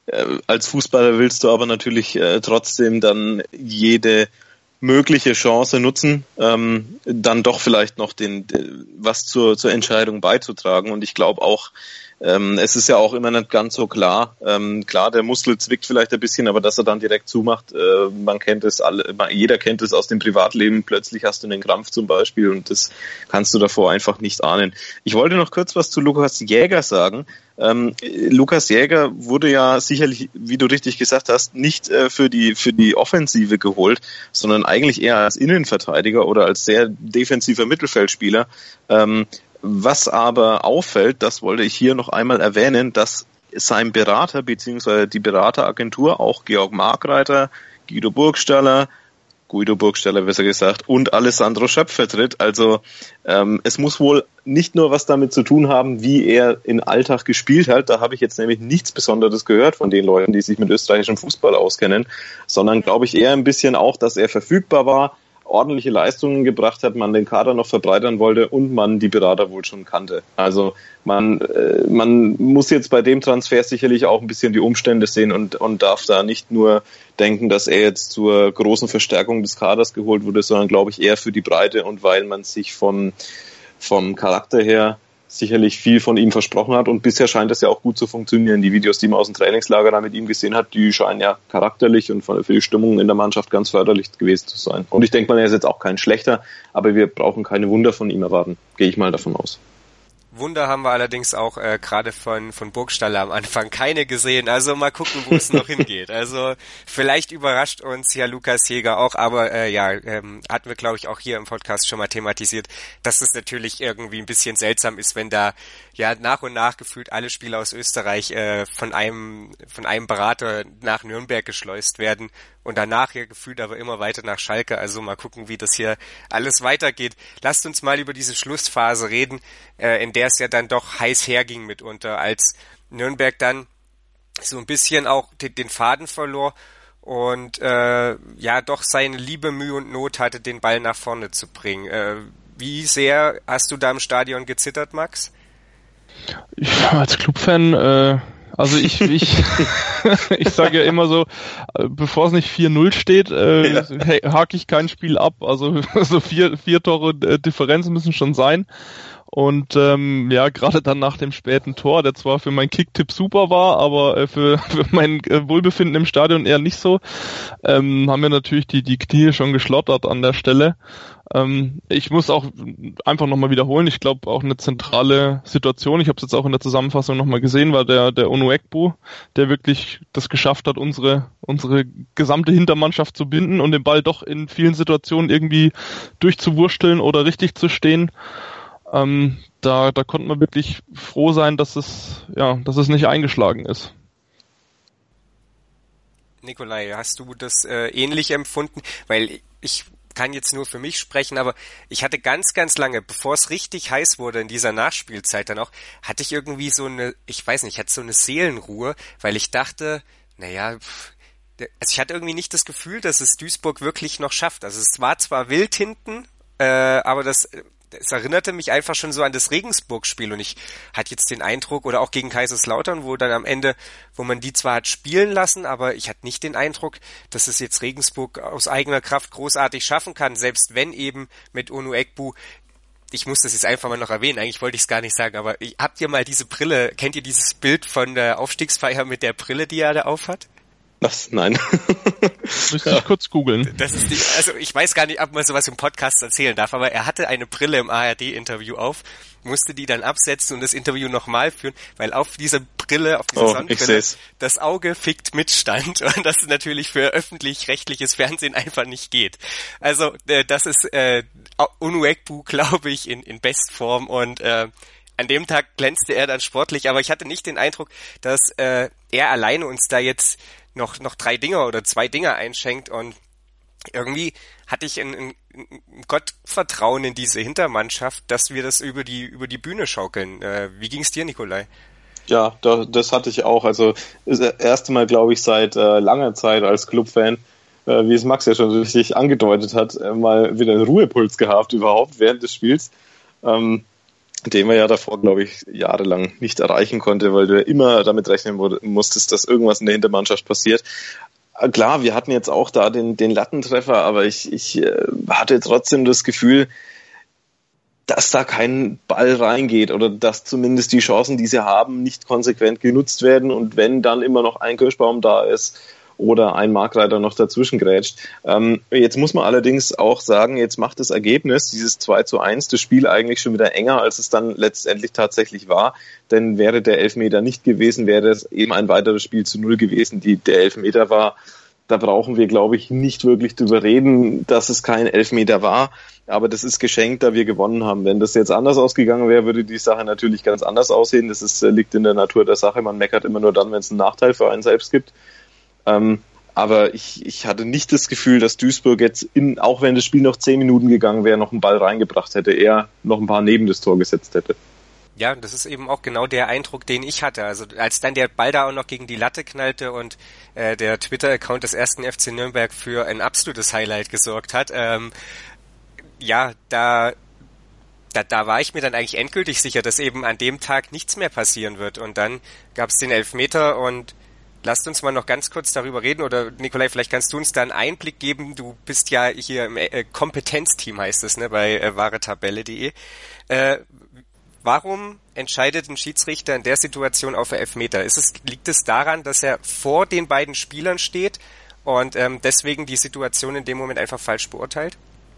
als Fußballer willst du aber natürlich äh, trotzdem dann jede mögliche Chance nutzen, ähm, dann doch vielleicht noch den, den was zur zur Entscheidung beizutragen. Und ich glaube auch, ähm, es ist ja auch immer nicht ganz so klar. Ähm, klar, der Muskel zwickt vielleicht ein bisschen, aber dass er dann direkt zumacht, äh, man kennt es alle, jeder kennt es aus dem Privatleben. Plötzlich hast du einen Krampf zum Beispiel und das kannst du davor einfach nicht ahnen. Ich wollte noch kurz was zu Lukas Jäger sagen. Ähm, Lukas Jäger wurde ja sicherlich, wie du richtig gesagt hast, nicht äh, für die für die Offensive geholt, sondern eigentlich eher als Innenverteidiger oder als sehr defensiver Mittelfeldspieler. Ähm, was aber auffällt, das wollte ich hier noch einmal erwähnen, dass sein Berater bzw. die Berateragentur, auch Georg Markreiter, Guido Burgstaller, Guido Burgstaller besser gesagt, und Alessandro Schöpf vertritt. Also ähm, es muss wohl nicht nur was damit zu tun haben, wie er in Alltag gespielt hat, da habe ich jetzt nämlich nichts Besonderes gehört von den Leuten, die sich mit österreichischem Fußball auskennen, sondern glaube ich eher ein bisschen auch, dass er verfügbar war, ordentliche Leistungen gebracht hat, man den Kader noch verbreitern wollte und man die Berater wohl schon kannte. Also man äh, man muss jetzt bei dem Transfer sicherlich auch ein bisschen die Umstände sehen und und darf da nicht nur denken, dass er jetzt zur großen Verstärkung des Kaders geholt wurde, sondern glaube ich eher für die Breite und weil man sich von vom Charakter her sicherlich viel von ihm versprochen hat und bisher scheint das ja auch gut zu funktionieren. Die Videos, die man aus dem Trainingslager da mit ihm gesehen hat, die scheinen ja charakterlich und für die Stimmung in der Mannschaft ganz förderlich gewesen zu sein. Und ich denke mal, er ist jetzt auch kein schlechter, aber wir brauchen keine Wunder von ihm erwarten. Gehe ich mal davon aus. Wunder haben wir allerdings auch äh, gerade von von Burgstaller am Anfang keine gesehen. Also mal gucken, wo es noch hingeht. Also vielleicht überrascht uns ja Lukas Jäger auch, aber äh, ja, ähm, hatten wir glaube ich auch hier im Podcast schon mal thematisiert, dass es natürlich irgendwie ein bisschen seltsam ist, wenn da ja nach und nach gefühlt alle Spieler aus Österreich äh, von einem von einem Berater nach Nürnberg geschleust werden und danach hier gefühlt aber immer weiter nach Schalke. Also mal gucken, wie das hier alles weitergeht. Lasst uns mal über diese Schlussphase reden, äh, in der es ja dann doch heiß herging mitunter, als Nürnberg dann so ein bisschen auch den, den Faden verlor und äh, ja doch seine Liebe, Mühe und Not hatte, den Ball nach vorne zu bringen. Äh, wie sehr hast du da im Stadion gezittert, Max? Ja, als Clubfan, äh, also ich ich ich sage ja immer so, bevor es nicht vier null steht, äh, ja. hake ich kein Spiel ab. Also so vier vier Tore äh, Differenz müssen schon sein. Und ähm, ja, gerade dann nach dem späten Tor, der zwar für meinen Kicktipp super war, aber äh, für, für mein äh, Wohlbefinden im Stadion eher nicht so, ähm, haben wir natürlich die, die Knie schon geschlottert an der Stelle. Ähm, ich muss auch einfach nochmal wiederholen, ich glaube auch eine zentrale Situation, ich habe es jetzt auch in der Zusammenfassung nochmal gesehen, war der der Onuekbu, der wirklich das geschafft hat, unsere unsere gesamte Hintermannschaft zu binden und den Ball doch in vielen Situationen irgendwie durchzuwursteln oder richtig zu stehen. Ähm, da, da konnte man wirklich froh sein, dass es, ja, dass es nicht eingeschlagen ist. Nikolai, hast du das äh, ähnlich empfunden? Weil ich kann jetzt nur für mich sprechen, aber ich hatte ganz, ganz lange, bevor es richtig heiß wurde in dieser Nachspielzeit dann auch, hatte ich irgendwie so eine, ich weiß nicht, ich hatte so eine Seelenruhe, weil ich dachte, naja, pff, also ich hatte irgendwie nicht das Gefühl, dass es Duisburg wirklich noch schafft. Also es war zwar wild hinten, äh, aber das es erinnerte mich einfach schon so an das Regensburg-Spiel und ich hatte jetzt den Eindruck, oder auch gegen Kaiserslautern, wo dann am Ende, wo man die zwar hat spielen lassen, aber ich hatte nicht den Eindruck, dass es jetzt Regensburg aus eigener Kraft großartig schaffen kann, selbst wenn eben mit Onuekbu, ich muss das jetzt einfach mal noch erwähnen, eigentlich wollte ich es gar nicht sagen, aber habt ihr mal diese Brille, kennt ihr dieses Bild von der Aufstiegsfeier mit der Brille, die er da aufhat? Was? Nein. Müsste ich kurz googeln. Das ist die, also ich weiß gar nicht, ob man sowas im Podcast erzählen darf, aber er hatte eine Brille im A R D-Interview auf, musste die dann absetzen und das Interview nochmal führen, weil auf dieser Brille, auf dieser oh, Sonnenbrille, das Auge fickt mitstand und das natürlich für öffentlich-rechtliches Fernsehen einfach nicht geht. Also äh, das ist äh, Onuekbu, glaube ich, in, in Bestform und äh, an dem Tag glänzte er dann sportlich, aber ich hatte nicht den Eindruck, dass äh, er alleine uns da jetzt noch noch drei Dinger oder zwei Dinger einschenkt und irgendwie hatte ich ein, ein, ein Gottvertrauen in diese Hintermannschaft, dass wir das über die über die Bühne schaukeln. Äh, wie ging's dir, Nikolai? Ja, da, das hatte ich auch. Also das erste Mal, glaube ich, seit äh, langer Zeit als Clubfan, äh, wie es Max ja schon richtig angedeutet hat, äh, mal wieder einen Ruhepuls gehabt überhaupt während des Spiels. Ähm, den man ja davor, glaube ich, jahrelang nicht erreichen konnte, weil du immer damit rechnen musstest, dass irgendwas in der Hintermannschaft passiert. Klar, wir hatten jetzt auch da den, den Lattentreffer, aber ich, ich hatte trotzdem das Gefühl, dass da kein Ball reingeht oder dass zumindest die Chancen, die sie haben, nicht konsequent genutzt werden und wenn dann immer noch ein Kirschbaum da ist oder ein Markreiter noch dazwischen grätscht. Ähm, jetzt muss man allerdings auch sagen, jetzt macht das Ergebnis, dieses zwei zu eins, das Spiel eigentlich schon wieder enger, als es dann letztendlich tatsächlich war. Denn wäre der Elfmeter nicht gewesen, wäre es eben ein weiteres Spiel zu null gewesen. Die, der Elfmeter war, da brauchen wir, glaube ich, nicht wirklich drüber reden, dass es kein Elfmeter war. Aber das ist geschenkt, da wir gewonnen haben. Wenn das jetzt anders ausgegangen wäre, würde die Sache natürlich ganz anders aussehen. Das ist, liegt in der Natur der Sache. Man meckert immer nur dann, wenn es einen Nachteil für einen selbst gibt. Ähm, aber ich, ich hatte nicht das Gefühl, dass Duisburg jetzt, in, auch wenn das Spiel noch zehn Minuten gegangen wäre, noch einen Ball reingebracht hätte, eher noch ein paar neben das Tor gesetzt hätte. Ja, das ist eben auch genau der Eindruck, den ich hatte. Also als dann der Ball da auch noch gegen die Latte knallte und äh, der Twitter-Account des ersten F C Nürnberg für ein absolutes Highlight gesorgt hat, ähm, ja, da, da da war ich mir dann eigentlich endgültig sicher, dass eben an dem Tag nichts mehr passieren wird. Und dann gab es den Elfmeter und lasst uns mal noch ganz kurz darüber reden, oder Nikolai, vielleicht kannst du uns da einen Einblick geben. Du bist ja hier im äh, Kompetenzteam, heißt es, ne, bei äh, wahretabelle punkt de. Äh, Warum entscheidet ein Schiedsrichter in der Situation auf Elfmeter? Ist es, liegt es daran, dass er vor den beiden Spielern steht und ähm, deswegen die Situation in dem Moment einfach falsch beurteilt?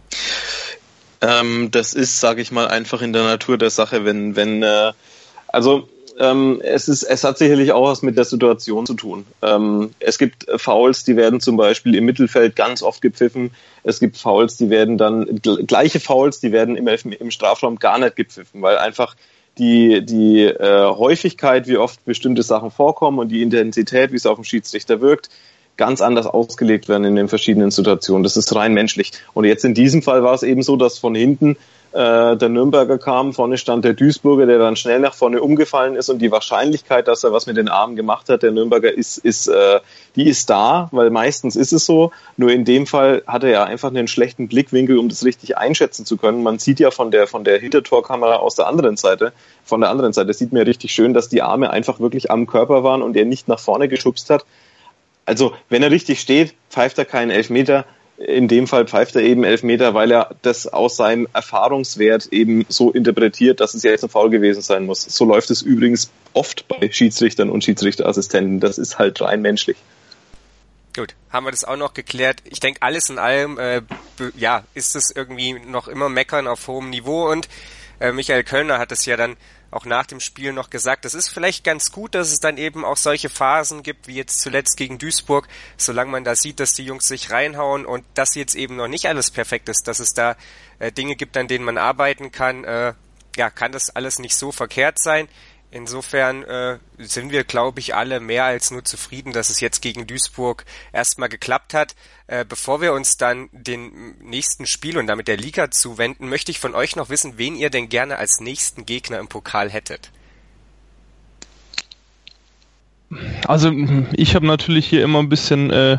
Ähm, das ist, sage ich mal, einfach in der Natur der Sache, wenn, wenn, äh, also ähm, es ist, es hat sicherlich auch was mit der Situation zu tun. Ähm, es gibt Fouls, die werden zum Beispiel im Mittelfeld ganz oft gepfiffen. Es gibt Fouls, die werden dann, gleiche Fouls, die werden im, im Strafraum gar nicht gepfiffen, weil einfach die, die äh, Häufigkeit, wie oft bestimmte Sachen vorkommen und die Intensität, wie es auf den Schiedsrichter wirkt, ganz anders ausgelegt werden in den verschiedenen Situationen. Das ist rein menschlich. Und jetzt in diesem Fall war es eben so, dass von hinten äh, der Nürnberger kam, vorne stand der Duisburger, der dann schnell nach vorne umgefallen ist, und die Wahrscheinlichkeit, dass er was mit den Armen gemacht hat, der Nürnberger, ist, ist, äh, die ist da, weil meistens ist es so. Nur in dem Fall hat er ja einfach einen schlechten Blickwinkel, um das richtig einschätzen zu können. Man sieht ja von der, von der Hintertorkamera aus der anderen Seite, von der anderen Seite sieht man ja richtig schön, dass die Arme einfach wirklich am Körper waren und er nicht nach vorne geschubst hat. Also, wenn er richtig steht, pfeift er keinen Elfmeter. In dem Fall pfeift er eben Elfmeter, weil er das aus seinem Erfahrungswert eben so interpretiert, dass es ja jetzt ein Foul gewesen sein muss. So läuft es übrigens oft bei Schiedsrichtern und Schiedsrichterassistenten. Das ist halt rein menschlich. Gut, haben wir das auch noch geklärt. Ich denke, alles in allem, äh, be- ja, ist es irgendwie noch immer Meckern auf hohem Niveau, und äh, Michael Kölner hat es ja dann auch nach dem Spiel noch gesagt, es ist vielleicht ganz gut, dass es dann eben auch solche Phasen gibt, wie jetzt zuletzt gegen Duisburg, solange man da sieht, dass die Jungs sich reinhauen und dass jetzt eben noch nicht alles perfekt ist, dass es da äh, Dinge gibt, an denen man arbeiten kann, äh, ja, kann das alles nicht so verkehrt sein. Insofern äh, sind wir, glaube ich, alle mehr als nur zufrieden, dass es jetzt gegen Duisburg erstmal geklappt hat. Äh, bevor wir uns dann dem nächsten Spiel und damit der Liga zuwenden, möchte ich von euch noch wissen, wen ihr denn gerne als nächsten Gegner im Pokal hättet. Also ich habe natürlich hier immer ein bisschen äh,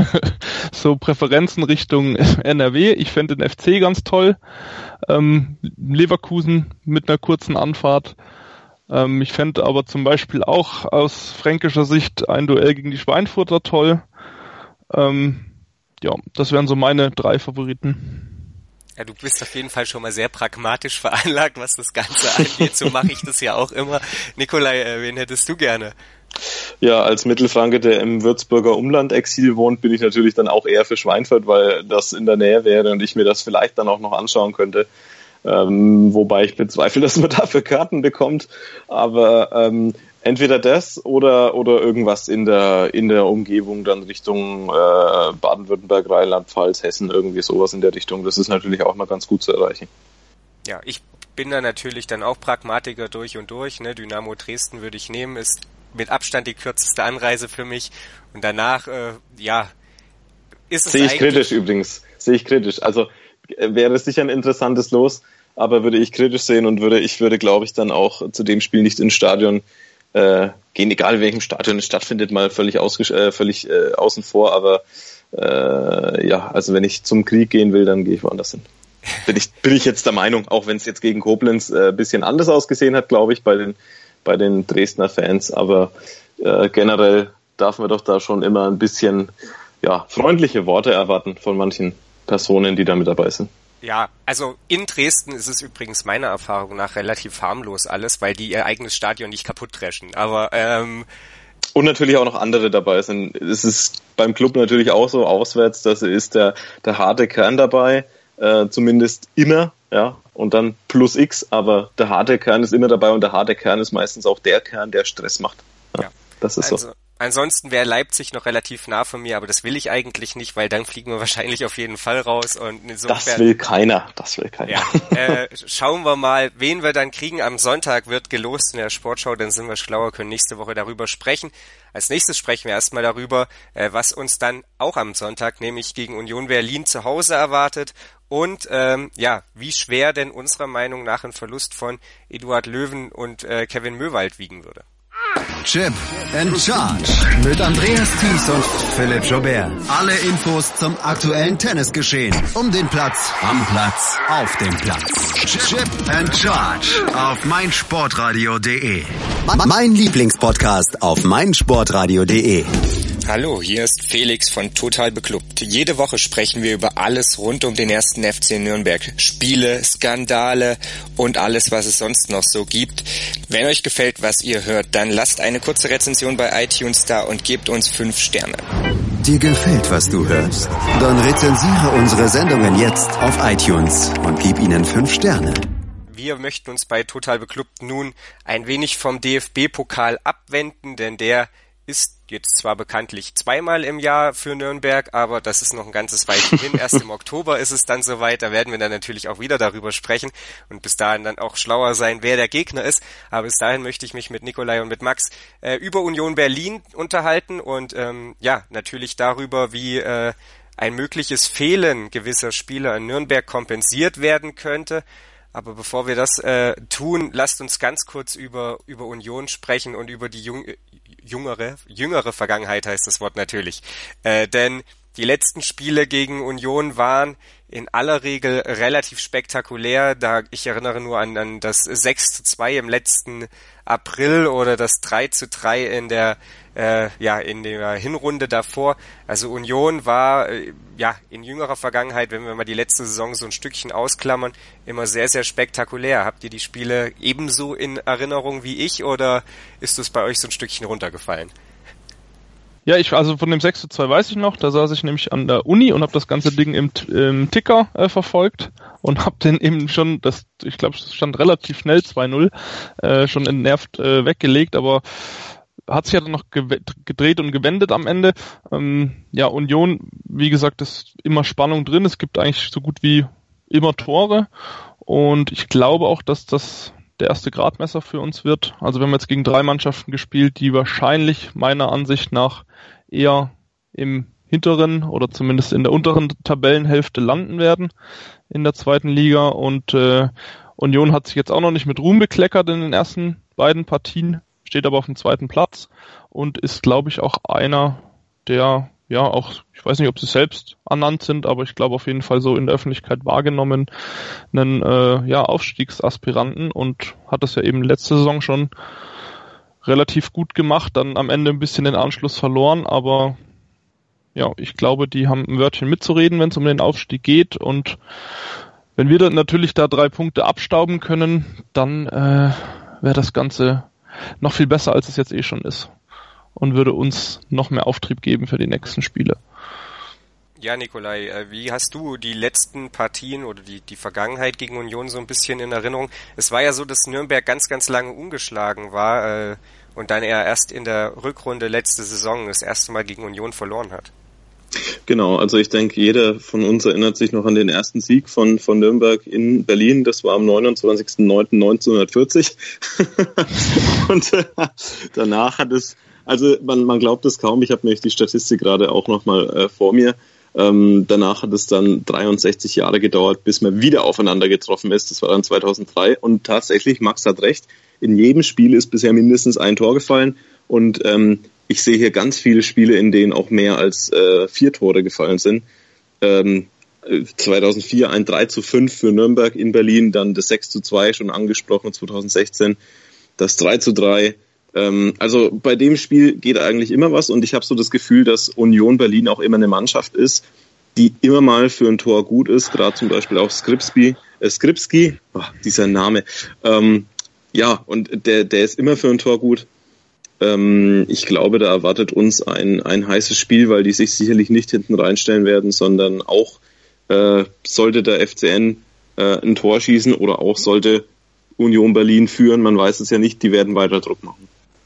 so Präferenzen Richtung N R W. Ich fände den F C ganz toll. Ähm, Leverkusen mit einer kurzen Anfahrt. Ähm, ich fände aber zum Beispiel auch aus fränkischer Sicht ein Duell gegen die Schweinfurter toll. Ähm, ja, das wären so meine drei Favoriten. Ja, du bist auf jeden Fall schon mal sehr pragmatisch veranlagt, was das Ganze angeht. So mache ich das ja auch immer. Nikolai, äh, wen hättest du gerne? Ja, als Mittelfranke, der im Würzburger Umland-Exil wohnt, bin ich natürlich dann auch eher für Schweinfurt, weil das in der Nähe wäre und ich mir das vielleicht dann auch noch anschauen könnte. Ähm, wobei ich bezweifle, dass man dafür Karten bekommt, aber ähm, entweder das oder oder irgendwas in der in der Umgebung dann Richtung äh, Baden-Württemberg, Rheinland-Pfalz, Hessen, irgendwie sowas in der Richtung. Das ist natürlich auch mal ganz gut zu erreichen. Ja, ich bin da natürlich dann auch Pragmatiker durch und durch. Ne? Dynamo Dresden würde ich nehmen, ist mit Abstand die kürzeste Anreise für mich, und danach, äh, ja, ist es Sehe ich eigentlich... kritisch übrigens, sehe ich kritisch. Also wäre sicher ein interessantes Los, aber würde ich kritisch sehen und würde, ich würde, glaube ich, dann auch zu dem Spiel nicht ins Stadion äh, gehen, egal in welchem Stadion es stattfindet, mal völlig, ausges- äh, völlig äh, außen vor, aber äh, ja, also wenn ich zum Krieg gehen will, dann gehe ich woanders hin. Bin ich, bin ich jetzt der Meinung, auch wenn es jetzt gegen Koblenz ein äh, bisschen anders ausgesehen hat, glaube ich, bei den, bei den Dresdner Fans, aber äh, generell darf man doch da schon immer ein bisschen ja, freundliche Worte erwarten von manchen Personen, die da mit dabei sind. Ja, also in Dresden ist es übrigens meiner Erfahrung nach relativ harmlos alles, weil die ihr eigenes Stadion nicht kaputt dreschen. Aber ähm, und natürlich auch noch andere dabei sind. Es ist beim Club natürlich auch so auswärts, dass ist der der harte Kern dabei, äh, zumindest immer, ja, und dann plus X, aber der harte Kern ist immer dabei und der harte Kern ist meistens auch der Kern, der Stress macht. Ja, ja. Das ist also, so. ansonsten wäre Leipzig noch relativ nah von mir, aber das will ich eigentlich nicht, weil dann fliegen wir wahrscheinlich auf jeden Fall raus. Und insofern, das will keiner, das will keiner. Ja, äh, schauen wir mal, wen wir dann kriegen. Am Sonntag wird gelost in der Sportschau, dann sind wir schlauer, können nächste Woche darüber sprechen. Als nächstes sprechen wir erstmal darüber, äh, was uns dann auch am Sonntag, nämlich gegen Union Berlin zu Hause erwartet und ähm, ja, wie schwer denn unserer Meinung nach ein Verlust von Eduard Löwen und äh, Kevin Möwald wiegen würde. Chip and Charge mit Andreas Thies und Philipp Joubert. Alle Infos zum aktuellen Tennisgeschehen. Um den Platz, am Platz, auf dem Platz. Chip and Charge auf meinsportradio punkt de. Mein Lieblingspodcast auf meinsportradio punkt de. Hallo, hier ist Felix von Total Beklubbt. Jede Woche sprechen wir über alles rund um den ersten F C Nürnberg. Spiele, Skandale und alles, was es sonst noch so gibt. Wenn euch gefällt, was ihr hört, dann lasst eine kurze Rezension bei iTunes da und gebt uns fünf Sterne. Dir gefällt, was du hörst? Dann rezensiere unsere Sendungen jetzt auf iTunes und gib ihnen fünf Sterne. Wir möchten uns bei Total Beklubbt nun ein wenig vom D F B-Pokal abwenden, denn der ist jetzt zwar bekanntlich zweimal im Jahr für Nürnberg, aber das ist noch ein ganzes Weilchen hin. Erst im Oktober ist es dann soweit, da werden wir dann natürlich auch wieder darüber sprechen und bis dahin dann auch schlauer sein, wer der Gegner ist. Aber bis dahin möchte ich mich mit Nikolai und mit Max äh, über Union Berlin unterhalten und ähm, ja, natürlich darüber, wie äh, ein mögliches Fehlen gewisser Spieler in Nürnberg kompensiert werden könnte. Aber bevor wir das äh, tun, lasst uns ganz kurz über über Union sprechen und über die jung, jüngere jüngere Vergangenheit heißt das Wort natürlich. Äh, denn die letzten Spiele gegen Union waren in aller Regel relativ spektakulär. Da ich erinnere nur an, an das sechs zu zwei im letzten April oder das drei zu drei in der äh, ja in der Hinrunde davor. Also Union war äh, ja in jüngerer Vergangenheit, wenn wir mal die letzte Saison so ein Stückchen ausklammern, immer sehr, sehr spektakulär. Habt ihr die Spiele ebenso in Erinnerung wie ich oder ist es bei euch so ein Stückchen runtergefallen? Ja, ich also von dem sechs zu zwei weiß ich noch, da saß ich nämlich an der Uni und habe das ganze Ding im, im Ticker äh, verfolgt und habe den eben schon, das ich glaube, es stand relativ schnell zwei null, äh, schon entnervt äh, weggelegt, aber hat sich ja dann noch ge- gedreht und gewendet am Ende. Ähm, ja, Union, wie gesagt, ist immer Spannung drin, es gibt eigentlich so gut wie immer Tore und ich glaube auch, dass das der erste Gradmesser für uns wird. Also wir haben jetzt gegen drei Mannschaften gespielt, die wahrscheinlich meiner Ansicht nach eher im hinteren oder zumindest in der unteren Tabellenhälfte landen werden in der zweiten Liga und äh, Union hat sich jetzt auch noch nicht mit Ruhm bekleckert in den ersten beiden Partien, steht aber auf dem zweiten Platz und ist, glaube ich, auch einer der, ja, auch, ich weiß nicht, ob sie selbst ernannt sind, aber ich glaube auf jeden Fall so in der Öffentlichkeit wahrgenommen, einen äh, ja, Aufstiegsaspiranten und hat das ja eben letzte Saison schon relativ gut gemacht, dann am Ende ein bisschen den Anschluss verloren, aber ja, ich glaube, die haben ein Wörtchen mitzureden, wenn es um den Aufstieg geht und wenn wir dann natürlich da drei Punkte abstauben können, dann äh, wäre das Ganze noch viel besser, als es jetzt eh schon ist und würde uns noch mehr Auftrieb geben für die nächsten Spiele. Ja, Nikolai, wie hast du die letzten Partien oder die, die Vergangenheit gegen Union so ein bisschen in Erinnerung? Es war ja so, dass Nürnberg ganz, ganz lange ungeschlagen war äh, und dann er erst in der Rückrunde letzte Saison das erste Mal gegen Union verloren hat. Genau, also ich denke, jeder von uns erinnert sich noch an den ersten Sieg von, von Nürnberg in Berlin. Das war am neunundzwanzigsten neunten neunzehnhundertvierzig. Und äh, danach hat es, also man, man glaubt es kaum, ich habe nämlich die Statistik gerade auch nochmal äh, vor mir. Ähm, danach hat es dann dreiundsechzig Jahre gedauert, bis man wieder aufeinander getroffen ist. Das war dann zweitausenddrei. Und tatsächlich, Max hat recht, in jedem Spiel ist bisher mindestens ein Tor gefallen. Und ähm, ich sehe hier ganz viele Spiele, in denen auch mehr als äh, vier Tore gefallen sind. Ähm, zweitausendvier ein drei zu fünf für Nürnberg in Berlin, dann das sechs zu zwei schon angesprochen, zweitausendsechzehn das drei zu drei. Ähm, also bei dem Spiel geht eigentlich immer was und ich habe so das Gefühl, dass Union Berlin auch immer eine Mannschaft ist, die immer mal für ein Tor gut ist, gerade zum Beispiel auch Skripski, äh, Skripski, oh, dieser Name, ähm, ja, und der, der ist immer für ein Tor gut. Ähm, ich glaube, da erwartet uns ein, ein heißes Spiel, weil die sich sicherlich nicht hinten reinstellen werden, sondern auch äh, sollte der F C N äh, ein Tor schießen oder auch sollte Union Berlin führen, man weiß es ja nicht, die werden weiter Druck machen.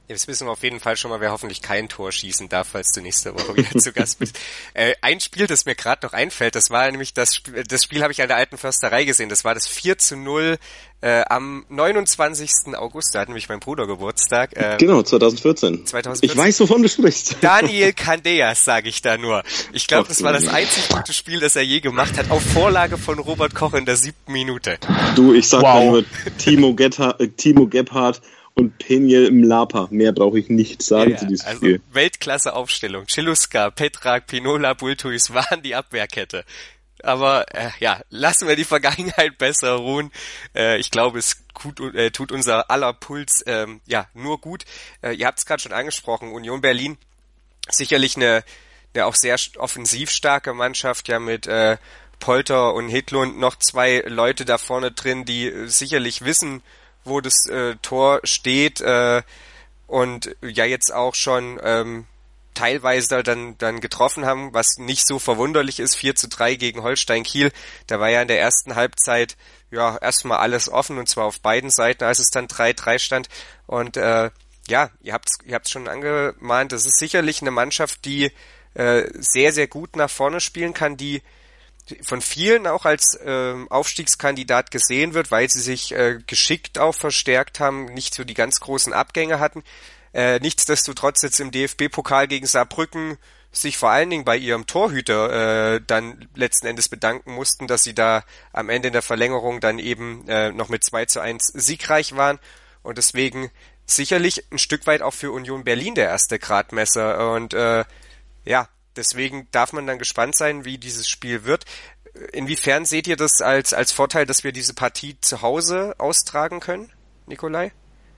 Jetzt wissen wir auf jeden Fall schon mal, wer hoffentlich kein Tor schießen darf, falls du nächste Woche wieder zu Gast bist. Äh, ein Spiel, das mir gerade noch einfällt, das war nämlich das Spiel, das Spiel habe ich an der Alten Försterei gesehen, das war das vier zu null äh, am neunundzwanzigsten August, da hat nämlich mein Bruder Geburtstag. Äh, genau, zweitausendvierzehn. zweitausendvierzehn. Ich weiß, wovon du sprichst. Daniel Candeas, sage ich da nur. Ich glaube, das war das einzig gute Spiel, das er je gemacht hat, auf Vorlage von Robert Koch in der siebten Minute. Du, ich sag wow. nur Timo, Getta, äh, Timo Gebhardt und Peniel Mlapa. Mehr brauche ich nicht sagen ja, zu diesem also Spiel. Weltklasse-Aufstellung. Chiluska, Petrak, Pinola, Bultuis waren die Abwehrkette. Aber äh, ja, lassen wir die Vergangenheit besser ruhen. Äh, ich glaube, es tut, äh, tut unser aller Puls ähm, ja nur gut. Äh, ihr habt es gerade schon angesprochen, Union Berlin, sicherlich eine, eine auch sehr offensiv starke Mannschaft, ja mit äh, Polter und Hedlund noch zwei Leute da vorne drin, die äh, sicherlich wissen, wo das äh, Tor steht äh, und ja jetzt auch schon ähm, teilweise dann dann getroffen haben, was nicht so verwunderlich ist, vier zu drei gegen Holstein Kiel. Da war ja in der ersten Halbzeit ja erstmal alles offen und zwar auf beiden Seiten, als es dann drei drei stand. Und äh, ja, ihr habt's ihr habt's schon angemahnt, das ist sicherlich eine Mannschaft, die äh, sehr, sehr gut nach vorne spielen kann, die von vielen auch als äh, Aufstiegskandidat gesehen wird, weil sie sich äh, geschickt auch verstärkt haben, nicht so die ganz großen Abgänge hatten. Äh, nichtsdestotrotz jetzt im D F B-Pokal gegen Saarbrücken sich vor allen Dingen bei ihrem Torhüter äh, dann letzten Endes bedanken mussten, dass sie da am Ende in der Verlängerung dann eben äh, noch mit zwei zu eins siegreich waren und deswegen sicherlich ein Stück weit auch für Union Berlin der erste Gradmesser und äh, ja, deswegen darf man dann gespannt sein, wie dieses Spiel wird. Inwiefern seht ihr das als als Vorteil, dass wir diese Partie zu Hause austragen können, Nikolai?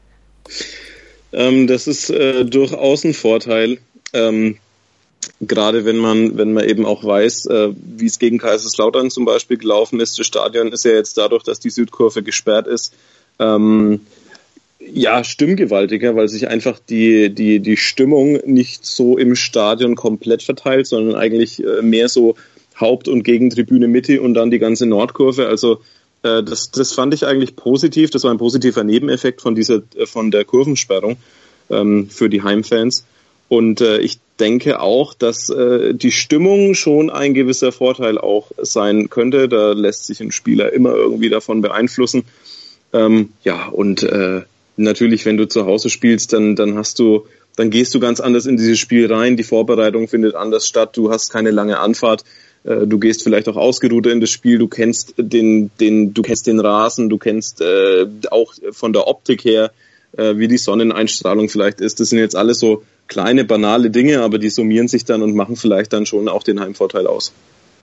Ähm, das ist äh, durchaus ein Vorteil, ähm, gerade wenn man wenn man eben auch weiß, äh, wie es gegen Kaiserslautern zum Beispiel gelaufen ist. Das Stadion ist ja jetzt dadurch, dass die Südkurve gesperrt ist, ähm, ja, stimmgewaltiger, weil sich einfach die, die, die Stimmung nicht so im Stadion komplett verteilt, sondern eigentlich mehr so Haupt- und Gegentribüne Mitte und dann die ganze Nordkurve. Also äh, das, das fand ich eigentlich positiv. Das war ein positiver Nebeneffekt von dieser, von der Kurvensperrung ähm, für die Heimfans. Und äh, ich denke auch, dass äh, die Stimmung schon ein gewisser Vorteil auch sein könnte. Da lässt sich ein Spieler immer irgendwie davon beeinflussen. Ähm, ja, und äh, natürlich, wenn du zu Hause spielst, dann, dann hast du, dann gehst du ganz anders in dieses Spiel rein. Die Vorbereitung findet anders statt. Du hast keine lange Anfahrt. Du gehst vielleicht auch ausgeruhter in das Spiel. Du kennst den, den, du kennst den Rasen. Du kennst äh, auch von der Optik her, äh, wie die Sonneneinstrahlung vielleicht ist. Das sind jetzt alles so kleine, banale Dinge, aber die summieren sich dann und machen vielleicht dann schon auch den Heimvorteil aus.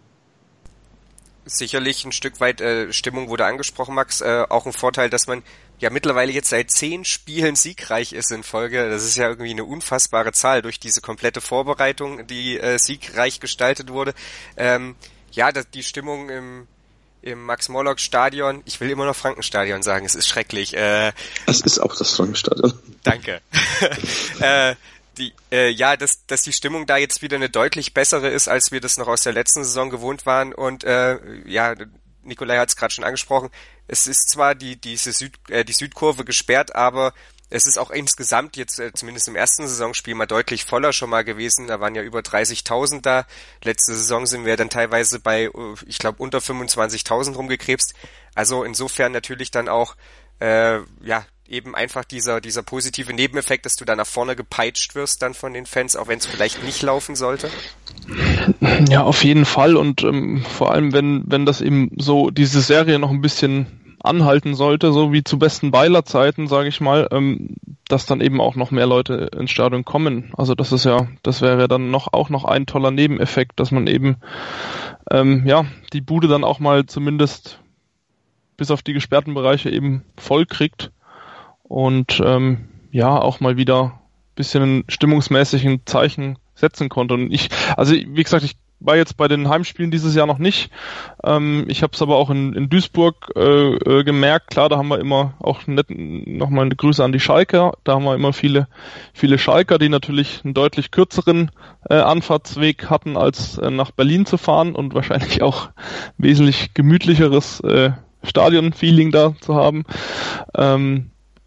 Sicherlich ein Stück weit äh, Stimmung wurde angesprochen, Max. Äh, auch ein Vorteil, dass man ja mittlerweile jetzt seit zehn Spielen siegreich ist in Folge. Das ist ja irgendwie eine unfassbare Zahl durch diese komplette Vorbereitung, die äh, siegreich gestaltet wurde. Ähm, ja, das, die Stimmung im, im Max-Morlock-Stadion, ich will immer noch Frankenstadion sagen, es ist schrecklich. Äh, es ist auch das Frankenstadion. Danke. äh, Die, äh, ja, dass, dass die Stimmung da jetzt wieder eine deutlich bessere ist, als wir das noch aus der letzten Saison gewohnt waren. Und äh, ja, Nikolai hat es gerade schon angesprochen, es ist zwar die diese Süd, äh, die Südkurve gesperrt, aber es ist auch insgesamt jetzt, äh, zumindest im ersten Saisonspiel, mal deutlich voller schon mal gewesen. Da waren ja über dreißigtausend da. Letzte Saison sind wir dann teilweise bei, ich glaube, unter fünfundzwanzigtausend rumgekrebst. Also insofern natürlich dann auch, äh, ja, eben einfach dieser dieser positive Nebeneffekt, dass du da nach vorne gepeitscht wirst dann von den Fans, auch wenn es vielleicht nicht laufen sollte? Ja, auf jeden Fall und ähm, vor allem, wenn wenn das eben so diese Serie noch ein bisschen anhalten sollte, so wie zu besten Beiler-Zeiten, sage ich mal, ähm, dass dann eben auch noch mehr Leute ins Stadion kommen. Also das ist ja, das wäre dann noch auch noch ein toller Nebeneffekt, dass man eben ähm, ja die Bude dann auch mal zumindest bis auf die gesperrten Bereiche eben voll kriegt. Und ähm, ja, auch mal wieder ein bisschen stimmungsmäßig ein Zeichen setzen konnte. Und ich, also wie gesagt, ich war jetzt bei den Heimspielen dieses Jahr noch nicht. Ähm, ich habe es aber auch in, in Duisburg äh, äh, gemerkt. Klar, da haben wir immer auch nochmal eine Grüße an die Schalker. Da haben wir immer viele viele Schalker, die natürlich einen deutlich kürzeren äh, Anfahrtsweg hatten, als äh, nach Berlin zu fahren und wahrscheinlich auch wesentlich gemütlicheres äh, Stadion-Feeling da zu haben. Ähm,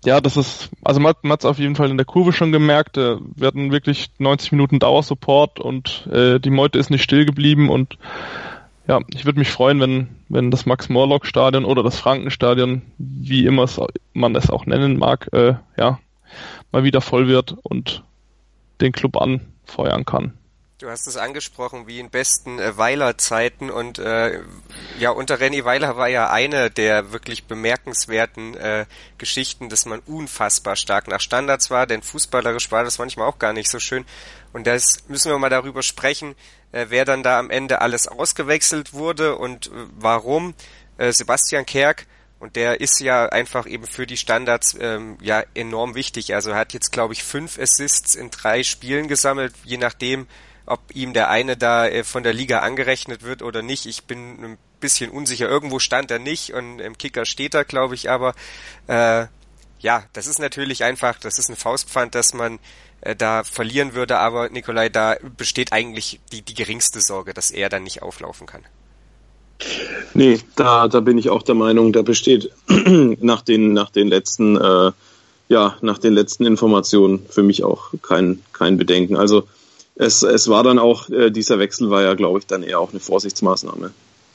Ja, das ist, also man, man hat es auf jeden Fall in der Kurve schon gemerkt, äh, wir hatten wirklich neunzig Minuten Dauersupport und äh, die Meute ist nicht still geblieben und ja, ich würde mich freuen, wenn wenn das Max-Morlock-Stadion oder das Frankenstadion, wie immer es, man es auch nennen mag, äh, ja, mal wieder voll wird und den Club anfeuern kann. Du hast es angesprochen, wie in besten äh, Weiler-Zeiten und äh, ja, unter René Weiler war ja eine der wirklich bemerkenswerten äh, Geschichten, dass man unfassbar stark nach Standards war, denn fußballerisch war das manchmal auch gar nicht so schön und das müssen wir mal darüber sprechen, äh, wer dann da am Ende alles ausgewechselt wurde und äh, warum. Äh, Sebastian Kerk, und der ist ja einfach eben für die Standards ähm, ja enorm wichtig, also er hat jetzt glaube ich fünf Assists in drei Spielen gesammelt, je nachdem, ob ihm der eine da äh, von der Liga angerechnet wird oder nicht. Ich bin ein bisschen unsicher. Irgendwo stand er nicht und im Kicker steht er, glaube ich. Aber äh, ja, das ist natürlich einfach, das ist ein Faustpfand, dass man äh, da verlieren würde. Aber Nikolai, da besteht eigentlich die, die geringste Sorge, dass er dann nicht auflaufen kann. Nee, da, da bin ich auch der Meinung, da besteht nach den, nach den letzten, äh, ja, nach den letzten Informationen für mich auch kein, kein Bedenken. Also Es, es war dann auch, äh, dieser Wechsel war ja, glaube ich, dann eher auch eine Vorsichtsmaßnahme.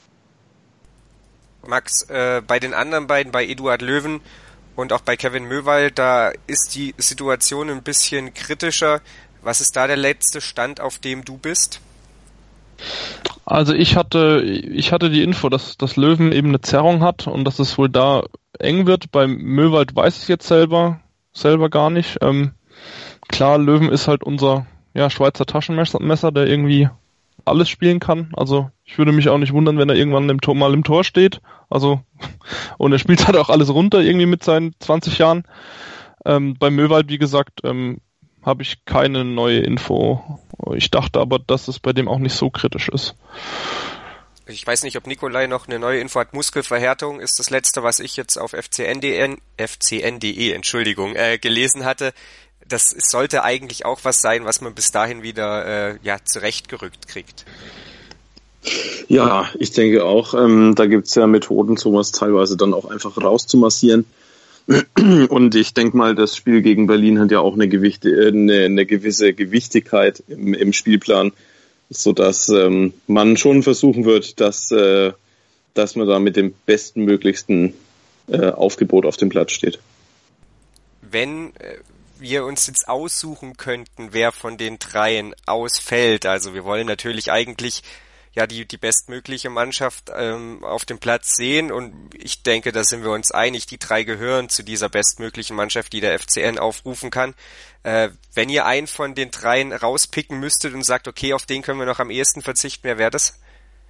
Max, äh, bei den anderen beiden, bei Eduard Löwen und auch bei Kevin Möwald, da ist die Situation ein bisschen kritischer. Was ist da der letzte Stand, auf dem du bist? Also ich hatte ich hatte die Info, dass das Löwen eben eine Zerrung hat und dass es wohl da eng wird. Bei Möwald weiß ich jetzt selber selber gar nicht. Ähm, klar, Löwen ist halt unser ja, Schweizer Taschenmesser, der irgendwie alles spielen kann. Also ich würde mich auch nicht wundern, wenn er irgendwann im Tor, mal im Tor steht. Also und er spielt halt auch alles runter irgendwie mit seinen zwanzig Jahren. Ähm, bei Möwald, wie gesagt, ähm, habe ich keine neue Info. Ich dachte aber, dass es bei dem auch nicht so kritisch ist. Ich weiß nicht, ob Nikolai noch eine neue Info hat. Muskelverhärtung ist das letzte, was ich jetzt auf F C N punkt D E, Entschuldigung, äh, gelesen hatte. Das sollte eigentlich auch was sein, was man bis dahin wieder äh, ja zurechtgerückt kriegt. Ja, ich denke auch, ähm, da gibt's ja Methoden, sowas teilweise dann auch einfach rauszumassieren. Und ich denke mal, das Spiel gegen Berlin hat ja auch eine, Gewichte, äh, eine, eine gewisse Gewichtigkeit im, im Spielplan, sodass ähm, man schon versuchen wird, dass, äh, dass man da mit dem bestmöglichsten äh, Aufgebot auf dem Platz steht. Wenn äh, wir uns jetzt aussuchen könnten, wer von den dreien ausfällt, also wir wollen natürlich eigentlich ja die die bestmögliche Mannschaft ähm, auf dem Platz sehen und ich denke, da sind wir uns einig, die drei gehören zu dieser bestmöglichen Mannschaft, die der F C N aufrufen kann. Äh, wenn ihr einen von den dreien rauspicken müsstet und sagt, okay, auf den können wir noch am ehesten verzichten, wer wäre das?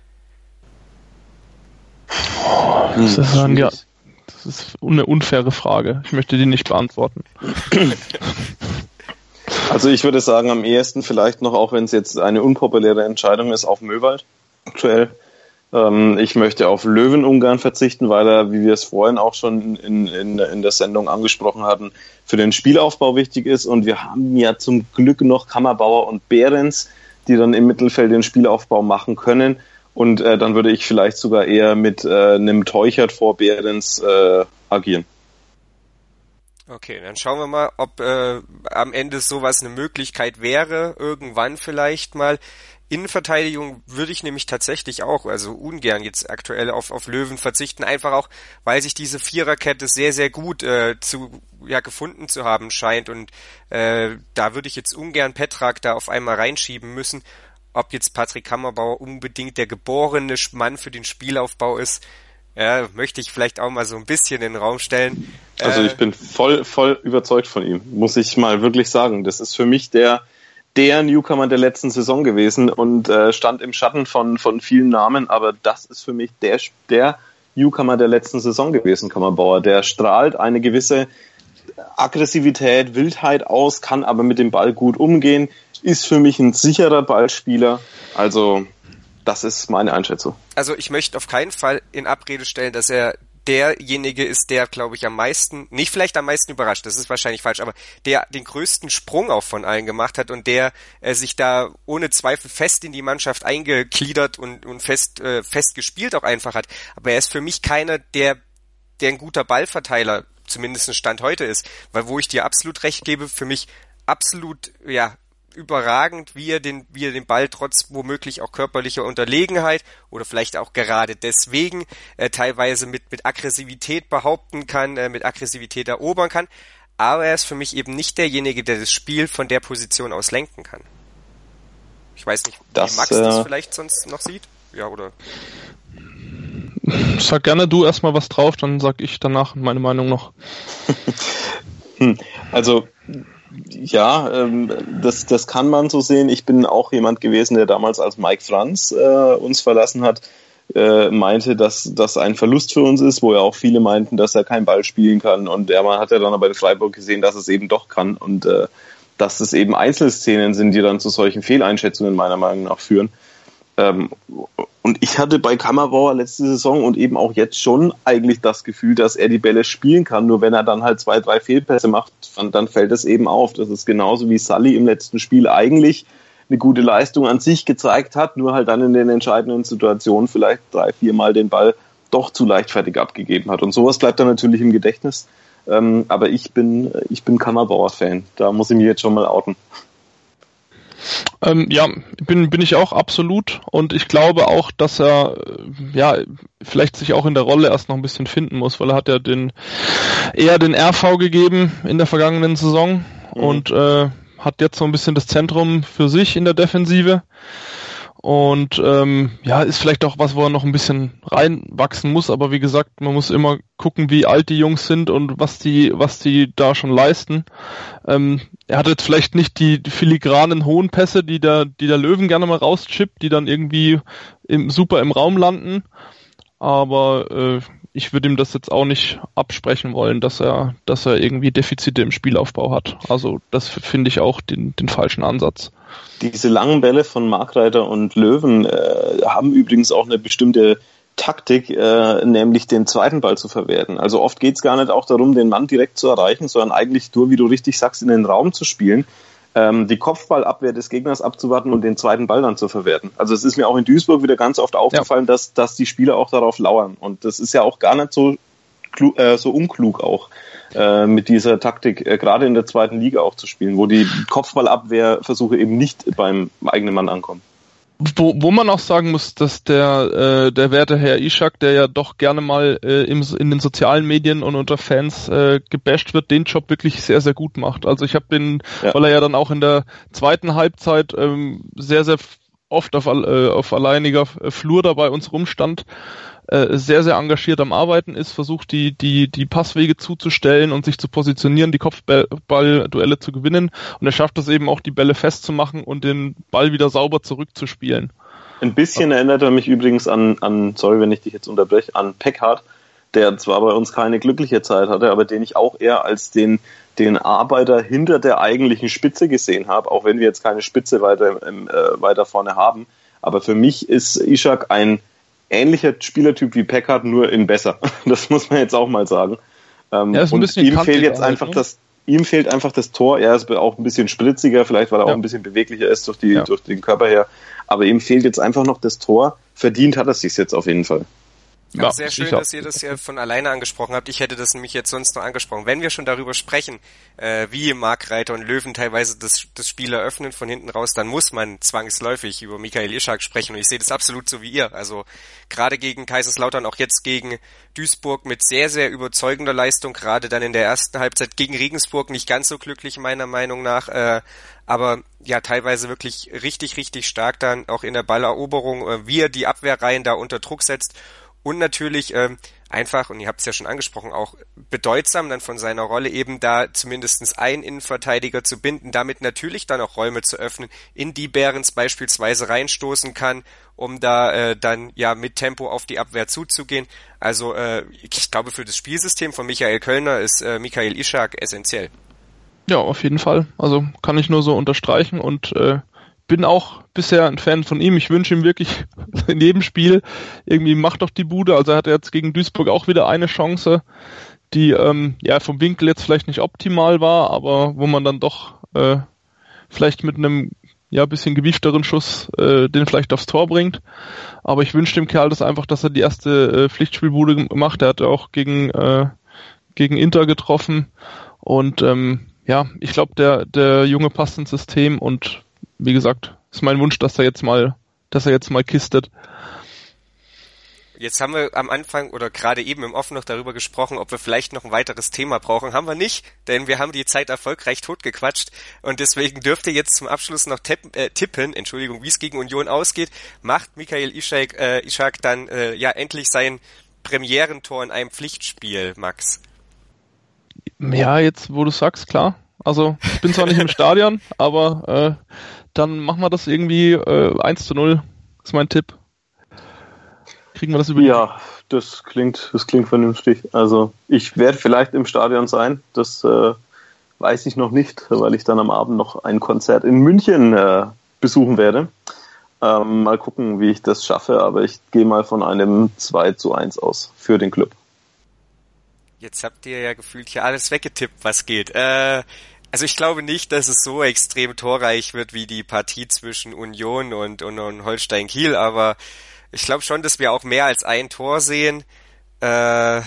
Oh, das ist ein, ja, das ist eine unfaire Frage. Ich möchte die nicht beantworten. Also ich würde sagen, am ehesten vielleicht noch, auch wenn es jetzt eine unpopuläre Entscheidung ist, auf Möwald aktuell. Ähm, ich möchte auf Löwen ungern verzichten, weil er, wie wir es vorhin auch schon in, in, in der Sendung angesprochen hatten, für den Spielaufbau wichtig ist. Und wir haben ja zum Glück noch Kammerbauer und Behrens, die dann im Mittelfeld den Spielaufbau machen können. Und äh, dann würde ich vielleicht sogar eher mit äh, einem Teuchert vor Behrens äh, agieren. Okay, dann schauen wir mal, ob äh, am Ende sowas eine Möglichkeit wäre, irgendwann vielleicht mal. Innenverteidigung würde ich nämlich tatsächlich auch, also ungern jetzt aktuell auf auf Löwen verzichten, einfach auch, weil sich diese Viererkette sehr, sehr gut äh, zu ja gefunden zu haben scheint und äh, da würde ich jetzt ungern Petrak da auf einmal reinschieben müssen. Ob jetzt Patrick Kammerbauer unbedingt der geborene Mann für den Spielaufbau ist, ja, möchte ich vielleicht auch mal so ein bisschen in den Raum stellen. Also ich bin voll voll überzeugt von ihm, muss ich mal wirklich sagen. Das ist für mich der der Newcomer der letzten Saison gewesen und äh, stand im Schatten von von vielen Namen, aber das ist für mich der der Newcomer der letzten Saison gewesen, Kammerbauer. Der strahlt eine gewisse Aggressivität, Wildheit aus, kann aber mit dem Ball gut umgehen, ist für mich ein sicherer Ballspieler. Also das ist meine Einschätzung. Also ich möchte auf keinen Fall in Abrede stellen, dass er derjenige ist, der, glaube ich, am meisten, nicht vielleicht am meisten überrascht, das ist wahrscheinlich falsch, aber der den größten Sprung auch von allen gemacht hat und der äh, sich da ohne Zweifel fest in die Mannschaft eingegliedert und, und fest, äh, fest gespielt auch einfach hat. Aber er ist für mich keiner, der, der ein guter Ballverteiler zumindest Stand heute ist. Weil wo ich dir absolut recht gebe, für mich absolut, ja, überragend, wie er den, wie er den Ball trotz womöglich auch körperlicher Unterlegenheit oder vielleicht auch gerade deswegen äh, teilweise mit, mit Aggressivität behaupten kann, äh, mit Aggressivität erobern kann. Aber er ist für mich eben nicht derjenige, der das Spiel von der Position aus lenken kann. Ich weiß nicht, das, wie Max äh, das vielleicht sonst noch sieht. Ja, oder? Sag gerne du erstmal was drauf, dann sag ich danach meine Meinung noch. hm, also ja, ähm, das, das kann man so sehen. Ich bin auch jemand gewesen, der damals, als Mike Franz äh, uns verlassen hat, äh, meinte, dass das ein Verlust für uns ist, wo ja auch viele meinten, dass er keinen Ball spielen kann. Und der Mann hat ja dann aber in Freiburg gesehen, dass es eben doch kann und äh, dass es eben Einzelszenen sind, die dann zu solchen Fehleinschätzungen meiner Meinung nach führen. Ähm, und ich hatte bei Kammerauer letzte Saison und eben auch jetzt schon eigentlich das Gefühl, dass er die Bälle spielen kann, nur wenn er dann halt zwei, drei Fehlpässe macht, dann fällt es eben auf. Das ist genauso wie Sully im letzten Spiel eigentlich eine gute Leistung an sich gezeigt hat, nur halt dann in den entscheidenden Situationen vielleicht drei, viermal den Ball doch zu leichtfertig abgegeben hat. Und sowas bleibt dann natürlich im Gedächtnis. Ähm, aber ich bin, ich bin Kammerbauer-Fan. Da muss ich mich jetzt schon mal outen. Ähm, ja, bin bin ich auch absolut und ich glaube auch, dass er ja vielleicht sich auch in der Rolle erst noch ein bisschen finden muss, weil er hat ja den eher den R V gegeben in der vergangenen Saison mhm. und äh, hat jetzt so ein bisschen das Zentrum für sich in der Defensive und ähm, ja, ist vielleicht auch was, wo er noch ein bisschen reinwachsen muss, aber wie gesagt, man muss immer gucken, wie alt die Jungs sind und was die was die da schon leisten. Ähm, er hat jetzt vielleicht nicht die, die filigranen hohen Pässe, die der die der Löwen gerne mal rauschippt, die dann irgendwie im, super im Raum landen, aber äh, ich würde ihm das jetzt auch nicht absprechen wollen, dass er dass er irgendwie Defizite im Spielaufbau hat. Also das finde ich auch den den falschen Ansatz. Diese langen Bälle von Markreiter und Löwen äh, haben übrigens auch eine bestimmte Taktik, äh, nämlich den zweiten Ball zu verwerten. Also oft geht es gar nicht auch darum, den Mann direkt zu erreichen, sondern eigentlich nur, wie du richtig sagst, in den Raum zu spielen, ähm, die Kopfballabwehr des Gegners abzuwarten und den zweiten Ball dann zu verwerten. Also es ist mir auch in Duisburg wieder ganz oft aufgefallen, ja. dass, dass die Spieler auch darauf lauern. Und das ist ja auch gar nicht so, klug, äh, so unklug auch. Mit dieser Taktik, äh, gerade in der zweiten Liga auch zu spielen, wo die Kopfballabwehrversuche eben nicht beim eigenen Mann ankommen. Wo, wo man auch sagen muss, dass der äh, der werte Herr Ishak, der ja doch gerne mal äh, im, in den sozialen Medien und unter Fans äh, gebasht wird, den Job wirklich sehr, sehr gut macht. Also ich habe den, ja. weil er ja dann auch in der zweiten Halbzeit ähm, sehr, sehr oft auf, äh, auf alleiniger Flur da bei uns rumstand, sehr, sehr engagiert am Arbeiten ist, versucht die, die, die Passwege zuzustellen und sich zu positionieren, die Kopfballduelle zu gewinnen. Und er schafft es eben auch, die Bälle festzumachen und den Ball wieder sauber zurückzuspielen. Ein bisschen erinnert er mich übrigens an, an, sorry, wenn ich dich jetzt unterbreche, an Peckhardt, der zwar bei uns keine glückliche Zeit hatte, aber den ich auch eher als den, den Arbeiter hinter der eigentlichen Spitze gesehen habe, auch wenn wir jetzt keine Spitze weiter, äh, weiter vorne haben. Aber für mich ist Ishak ein ähnlicher Spielertyp wie Peckhardt, nur in besser. Das muss man jetzt auch mal sagen. Ähm, ja, ist ein und bisschen ihm fehlt jetzt halt, einfach ne? das, ihm fehlt einfach das Tor. Er ist auch ein bisschen spritziger, vielleicht weil er ja. auch ein bisschen beweglicher ist durch die, ja. durch den Körper her. Aber ihm fehlt jetzt einfach noch das Tor. Verdient hat er es sich jetzt auf jeden Fall. Ja, ja, sehr schön, dass ihr das ja von alleine angesprochen habt. Ich hätte das nämlich jetzt sonst noch angesprochen. Wenn wir schon darüber sprechen, äh, wie Markreiter und Löwen teilweise das, das Spiel eröffnen von hinten raus, dann muss man zwangsläufig über Michael Ishak sprechen. Und ich sehe das absolut so wie ihr. Also gerade gegen Kaiserslautern, auch jetzt gegen Duisburg mit sehr, sehr überzeugender Leistung. Gerade dann in der ersten Halbzeit gegen Regensburg nicht ganz so glücklich meiner Meinung nach. Äh, aber ja, teilweise wirklich richtig, richtig stark dann auch in der Balleroberung, äh, wie er die Abwehrreihen da unter Druck setzt. Und natürlich ähm, einfach, und ihr habt es ja schon angesprochen, auch bedeutsam dann von seiner Rolle eben da zumindest einen Innenverteidiger zu binden, damit natürlich dann auch Räume zu öffnen, in die Behrens beispielsweise reinstoßen kann, um da äh, dann ja mit Tempo auf die Abwehr zuzugehen. Also äh, ich glaube, für das Spielsystem von Michael Kölner ist äh, Michael Ishak essentiell. Ja, auf jeden Fall. Also kann ich nur so unterstreichen und äh, bin auch bisher ein Fan von ihm. Ich wünsche ihm wirklich in jedem Spiel irgendwie macht doch die Bude. Also er hatte jetzt gegen Duisburg auch wieder eine Chance, die ähm, ja vom Winkel jetzt vielleicht nicht optimal war, aber wo man dann doch äh, vielleicht mit einem ja bisschen gewiefteren Schuss äh, den vielleicht aufs Tor bringt. Aber ich wünsche dem Kerl das einfach, dass er die erste äh, Pflichtspielbude macht. Er hatte auch gegen äh, gegen Inter getroffen und ähm, ja, ich glaube, der der Junge passt ins System und wie gesagt, ist mein Wunsch, dass er jetzt mal, dass er jetzt mal kistet. Jetzt haben wir am Anfang oder gerade eben im Off noch darüber gesprochen, ob wir vielleicht noch ein weiteres Thema brauchen. Haben wir nicht, denn wir haben die Zeit erfolgreich totgequatscht und deswegen dürft ihr jetzt zum Abschluss noch tippen, äh, tippen Entschuldigung, wie es gegen Union ausgeht. Macht Michael Ishak, äh, Ishak dann äh, ja endlich sein Premierentor in einem Pflichtspiel, Max? Ja, jetzt wo du sagst, klar. Also ich bin zwar nicht im Stadion, aber äh, dann machen wir das irgendwie äh, eins zu null, ist mein Tipp. Kriegen wir das über? Ja, das klingt, das klingt vernünftig. Also ich werde vielleicht im Stadion sein, das äh, weiß ich noch nicht, weil ich dann am Abend noch ein Konzert in München äh, besuchen werde. Ähm, mal gucken, wie ich das schaffe, aber ich gehe mal von einem zwei zu eins aus für den Club. Jetzt habt ihr ja gefühlt hier alles weggetippt, was geht. Äh, also ich glaube nicht, dass es so extrem torreich wird wie die Partie zwischen Union und, und, und Holstein Kiel, aber ich glaube schon, dass wir auch mehr als ein Tor sehen. Äh,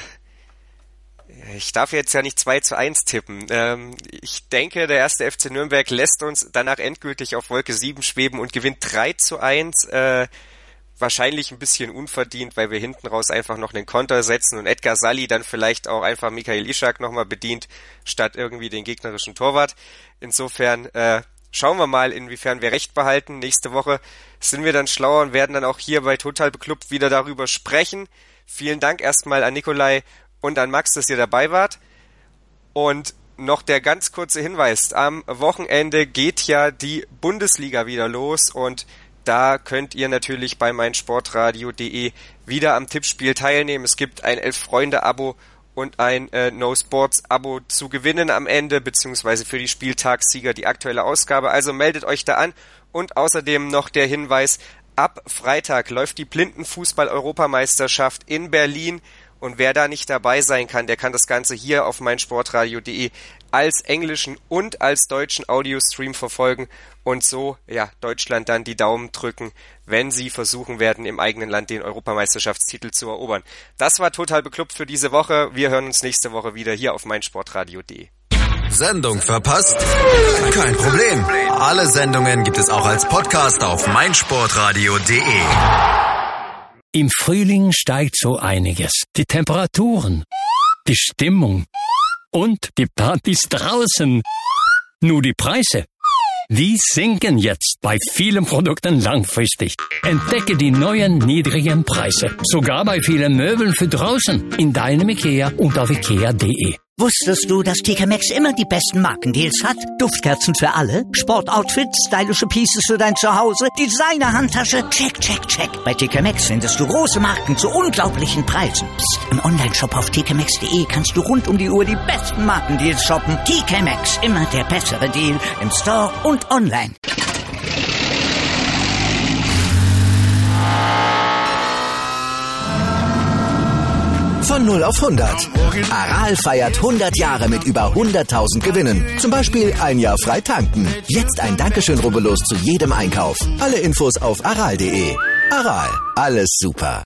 ich darf jetzt ja nicht zwei zu eins tippen. Ähm, ich denke, der erste F C Nürnberg lässt uns danach endgültig auf Wolke sieben schweben und gewinnt drei zu eins. Äh, wahrscheinlich ein bisschen unverdient, weil wir hinten raus einfach noch einen Konter setzen und Edgar Salli dann vielleicht auch einfach Michael Ishak nochmal bedient, statt irgendwie den gegnerischen Torwart. Insofern äh, schauen wir mal, inwiefern wir recht behalten. Nächste Woche sind wir dann schlauer und werden dann auch hier bei Total Beklubbt wieder darüber sprechen. Vielen Dank erstmal an Nikolai und an Max, dass ihr dabei wart. Und noch der ganz kurze Hinweis. Am Wochenende geht ja die Bundesliga wieder los und da könnt ihr natürlich bei meinsportradio punkt de wieder am Tippspiel teilnehmen. Es gibt ein Elf-Freunde-Abo und ein äh, No-Sports-Abo zu gewinnen am Ende, beziehungsweise für die Spieltagssieger die aktuelle Ausgabe. Also meldet euch da an. Und außerdem noch der Hinweis, ab Freitag läuft die Blindenfußball-Europameisterschaft in Berlin. Und wer da nicht dabei sein kann, der kann das Ganze hier auf meinsportradio punkt de als englischen und als deutschen Audiostream verfolgen und so ja Deutschland dann die Daumen drücken, wenn sie versuchen werden, im eigenen Land den Europameisterschaftstitel zu erobern. Das war Total Beklubbt für diese Woche. Wir hören uns nächste Woche wieder hier auf meinsportradio punkt de. Sendung verpasst? Kein Problem. Alle Sendungen gibt es auch als Podcast auf meinsportradio punkt de. Im Frühling steigt so einiges. Die Temperaturen, die Stimmung und die Partys draußen. Nur die Preise, die sinken jetzt bei vielen Produkten langfristig. Entdecke die neuen niedrigen Preise. Sogar bei vielen Möbeln für draußen. In deinem IKEA und auf ikea punkt de. Wusstest du, dass T K Maxx immer die besten Markendeals hat? Duftkerzen für alle, Sportoutfits, stylische Pieces für dein Zuhause, Designer-Handtasche, check, check, check. Bei T K Maxx findest du große Marken zu unglaublichen Preisen. Psst. Im Onlineshop auf t k maxx punkt de kannst du rund um die Uhr die besten Markendeals shoppen. T K Maxx, immer der bessere Deal im Store und online. Von null auf hundert. Aral feiert hundert Jahre mit über hunderttausend Gewinnen. Zum Beispiel ein Jahr frei tanken. Jetzt ein Dankeschön, rubbellos zu jedem Einkauf. Alle Infos auf aral punkt de. Aral, alles super.